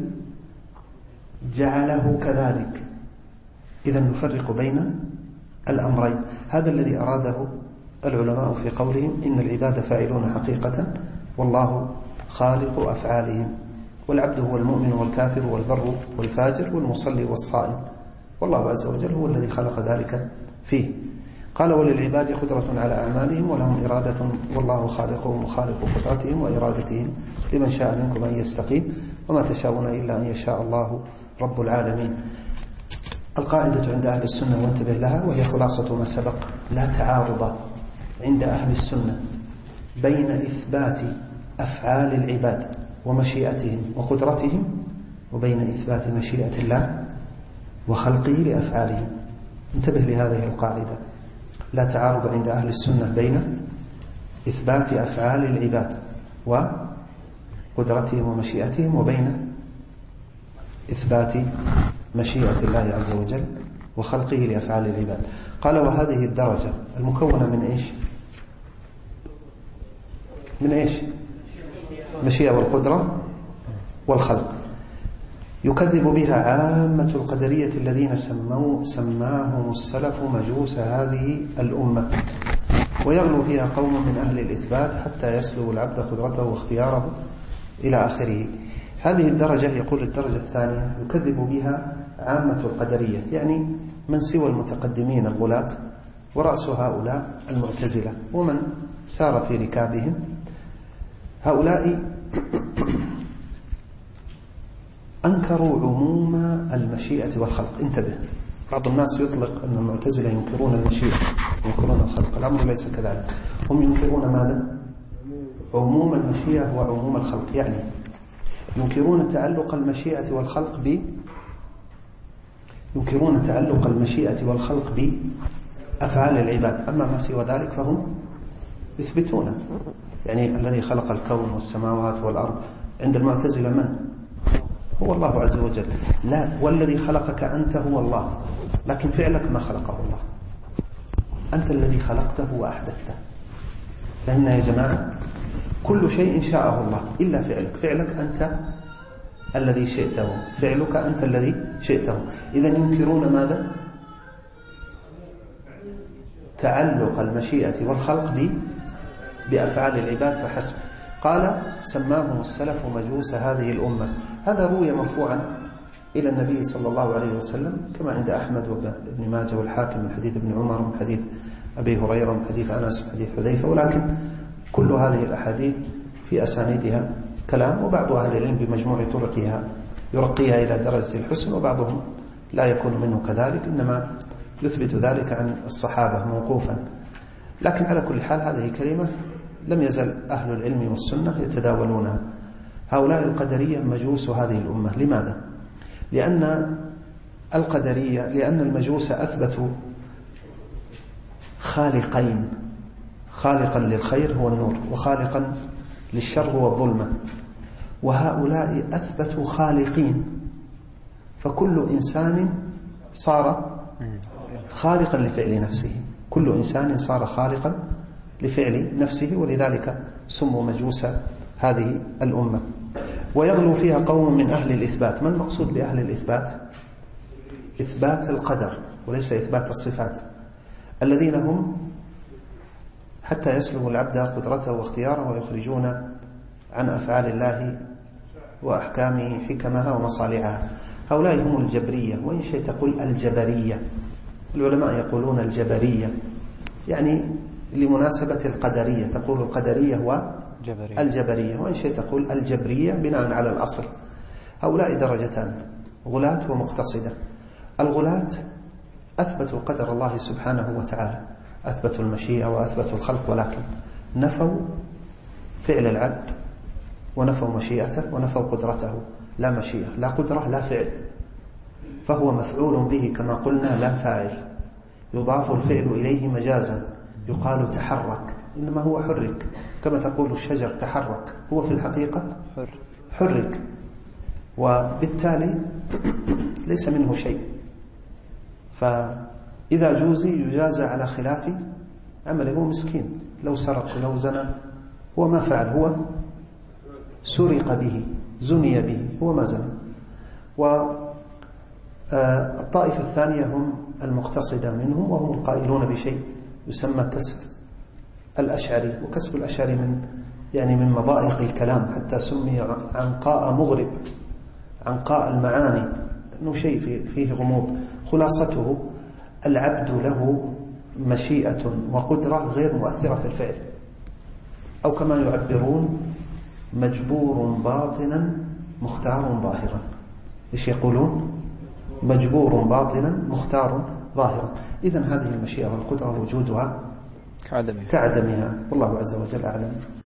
جعله كذلك. إذن نفرق بين الأمرين. هذا الذي أراده العلماء في قولهم: إن العباد فاعلون حقيقة والله خالق أفعالهم. والعبد هو المؤمن والكافر والبر والفاجر والمصلي والصائم. والله عز وجل هو الذي خلق ذلك فيه. قال وللعباد قدرة على أعمالهم ولهم إرادة والله خالقهم وخالق قدرتهم وإرادتهم لمن شاء منكم أن يستقيم وما تشاءون إلا أن يشاء الله رب العالمين. القاعدة عند أهل السنة وانتبه لها وهي خلاصة ما سبق: لا تعارض عند أهل السنة بين إثبات أفعال العباد ومشيئتهم وقدرتهم وبين إثبات مشيئة الله وخلقه لأفعالهم. انتبه لهذه القاعدة: لا تعارض عند أهل السنة بين إثبات أفعال العباد وقدرتهم ومشيئتهم وبين إثبات مشيئة الله عز وجل وخلقه لأفعال العباد. قال وهذه الدرجة المكونة من إيش؟ من إيش؟ مشيئة والقدرة والخلق. يكذب بها عامة القدرية الذين سماهم السلف مجوس هذه الأمة، ويغلو فيها قوم من أهل الإثبات حتى يسلب العبد قدرته واختياره إلى آخره. هذه الدرجة يقول الدرجة الثانية يكذب بها عامة القدرية، يعني من سوى المتقدمين الغلاة، ورأس هؤلاء المعتزلة ومن سار في ركابهم. هؤلاء أنكروا عموم المشيئة والخلق. انتبه، بعض الناس يطلق أن المعتزلة ينكرون المشيئة ينكرون الخلق. الأمر ليس كذلك، هم ينكرون ماذا؟ عموم المشيئة وعموم الخلق، يعني ينكرون تعلق المشيئة والخلق ينكرون تعلق المشيئة والخلق بأفعال العباد، أما ما سوى ذلك فهم يثبتونه. يعني الذي خلق الكون والسماوات والأرض عند المعتزلة من؟ هو الله عز وجل. لا، والذي خلقك أنت هو الله، لكن فعلك ما خلقه الله، أنت الذي خلقته وأحدثته. لأن يا جماعة كل شيء شاءه الله إلا فعلك. فعلك أنت الذي شئته، فعلك أنت الذي شئته. إذن ينكرون ماذا؟ تعلق المشيئة والخلق بأفعال العباد فحسب. قال سماهم السلف مجوس هذه الأمة. هذا روي مرفوعا إلى النبي صلى الله عليه وسلم كما عند أحمد وابن ماجه والحاكم من حديث ابن عمر من حديث أبي هريرة من حديث أنس من حديث حذيفة، ولكن كل هذه الأحاديث في أسانيدها كلام، وبعض أهل العلم بمجموع طرقها يرقيها إلى درجة الحسن، وبعضهم لا يكون منه كذلك، إنما يثبت ذلك عن الصحابة موقوفا. لكن على كل حال هذه كلمة لم يزل أهل العلم والسنة يتداولونها. هؤلاء القدرية مجوس هذه الأمة. لماذا؟ لأن القدرية، لأن المجوس أثبتوا خالقين: خالقا للخير هو النور، وخالقا للشر هو الظلمة. وهؤلاء أثبتوا خالقين، فكل إنسان صار خالقا لفعل نفسه، كل إنسان صار خالقا لفعل نفسه، ولذلك سموا مجوس هذه الأمة. ويغلو فيها قوم من أهل الإثبات. ما المقصود بأهل الإثبات؟ إثبات القدر وليس إثبات الصفات، الذين هم حتى يسلبوا العبد قدرته واختياره ويخرجون عن أفعال الله وأحكامه حكمها ومصالحها. هؤلاء هم الجبرية، وإن شئت تقول الجبرية. العلماء يقولون الجبرية يعني لمناسبة القدرية، تقول القدرية والجبرية، وإن شئت تقول الجبرية بناء على الأصل. هؤلاء درجتان: غلاة ومقتصدة. الغلاة أثبتوا قدر الله سبحانه وتعالى، أثبتوا المشيئة وأثبتوا الخلق، ولكن نفوا فعل العبد ونفوا مشيئته ونفوا قدرته. لا مشيئة لا قدرة لا فعل، فهو مفعول به كما قلنا لا فاعل. يضاف الفعل إليه مجازا، يقال تحرك، إنما هو حرك، كما تقول الشجر تحرك، هو في الحقيقة حرك، وبالتالي ليس منه شيء. فإذا جوزي يجازى على خلاف عمله. مسكين لو سرق لو زنى هو ما فعل، هو سرق به زني به، هو ما زنى. والطائفة الثانية هم المقتصدة منهم، وهم القائلون بشيء يسمى كسب الأشعري. وكسب الأشعري من مضائق الكلام، حتى سمي عنقاء مغرب، عنقاء المعاني، أنه شيء فيه غموض. خلاصته العبد له مشيئة وقدرة غير مؤثرة في الفعل، أو كما يعبرون مجبور باطنا مختار ظاهرا. إيش يقولون؟ مجبور باطنا مختار ظاهرا. إذن هذه المشيئة والقدرة وجودها كعدمها، والله عز وجل أعلم.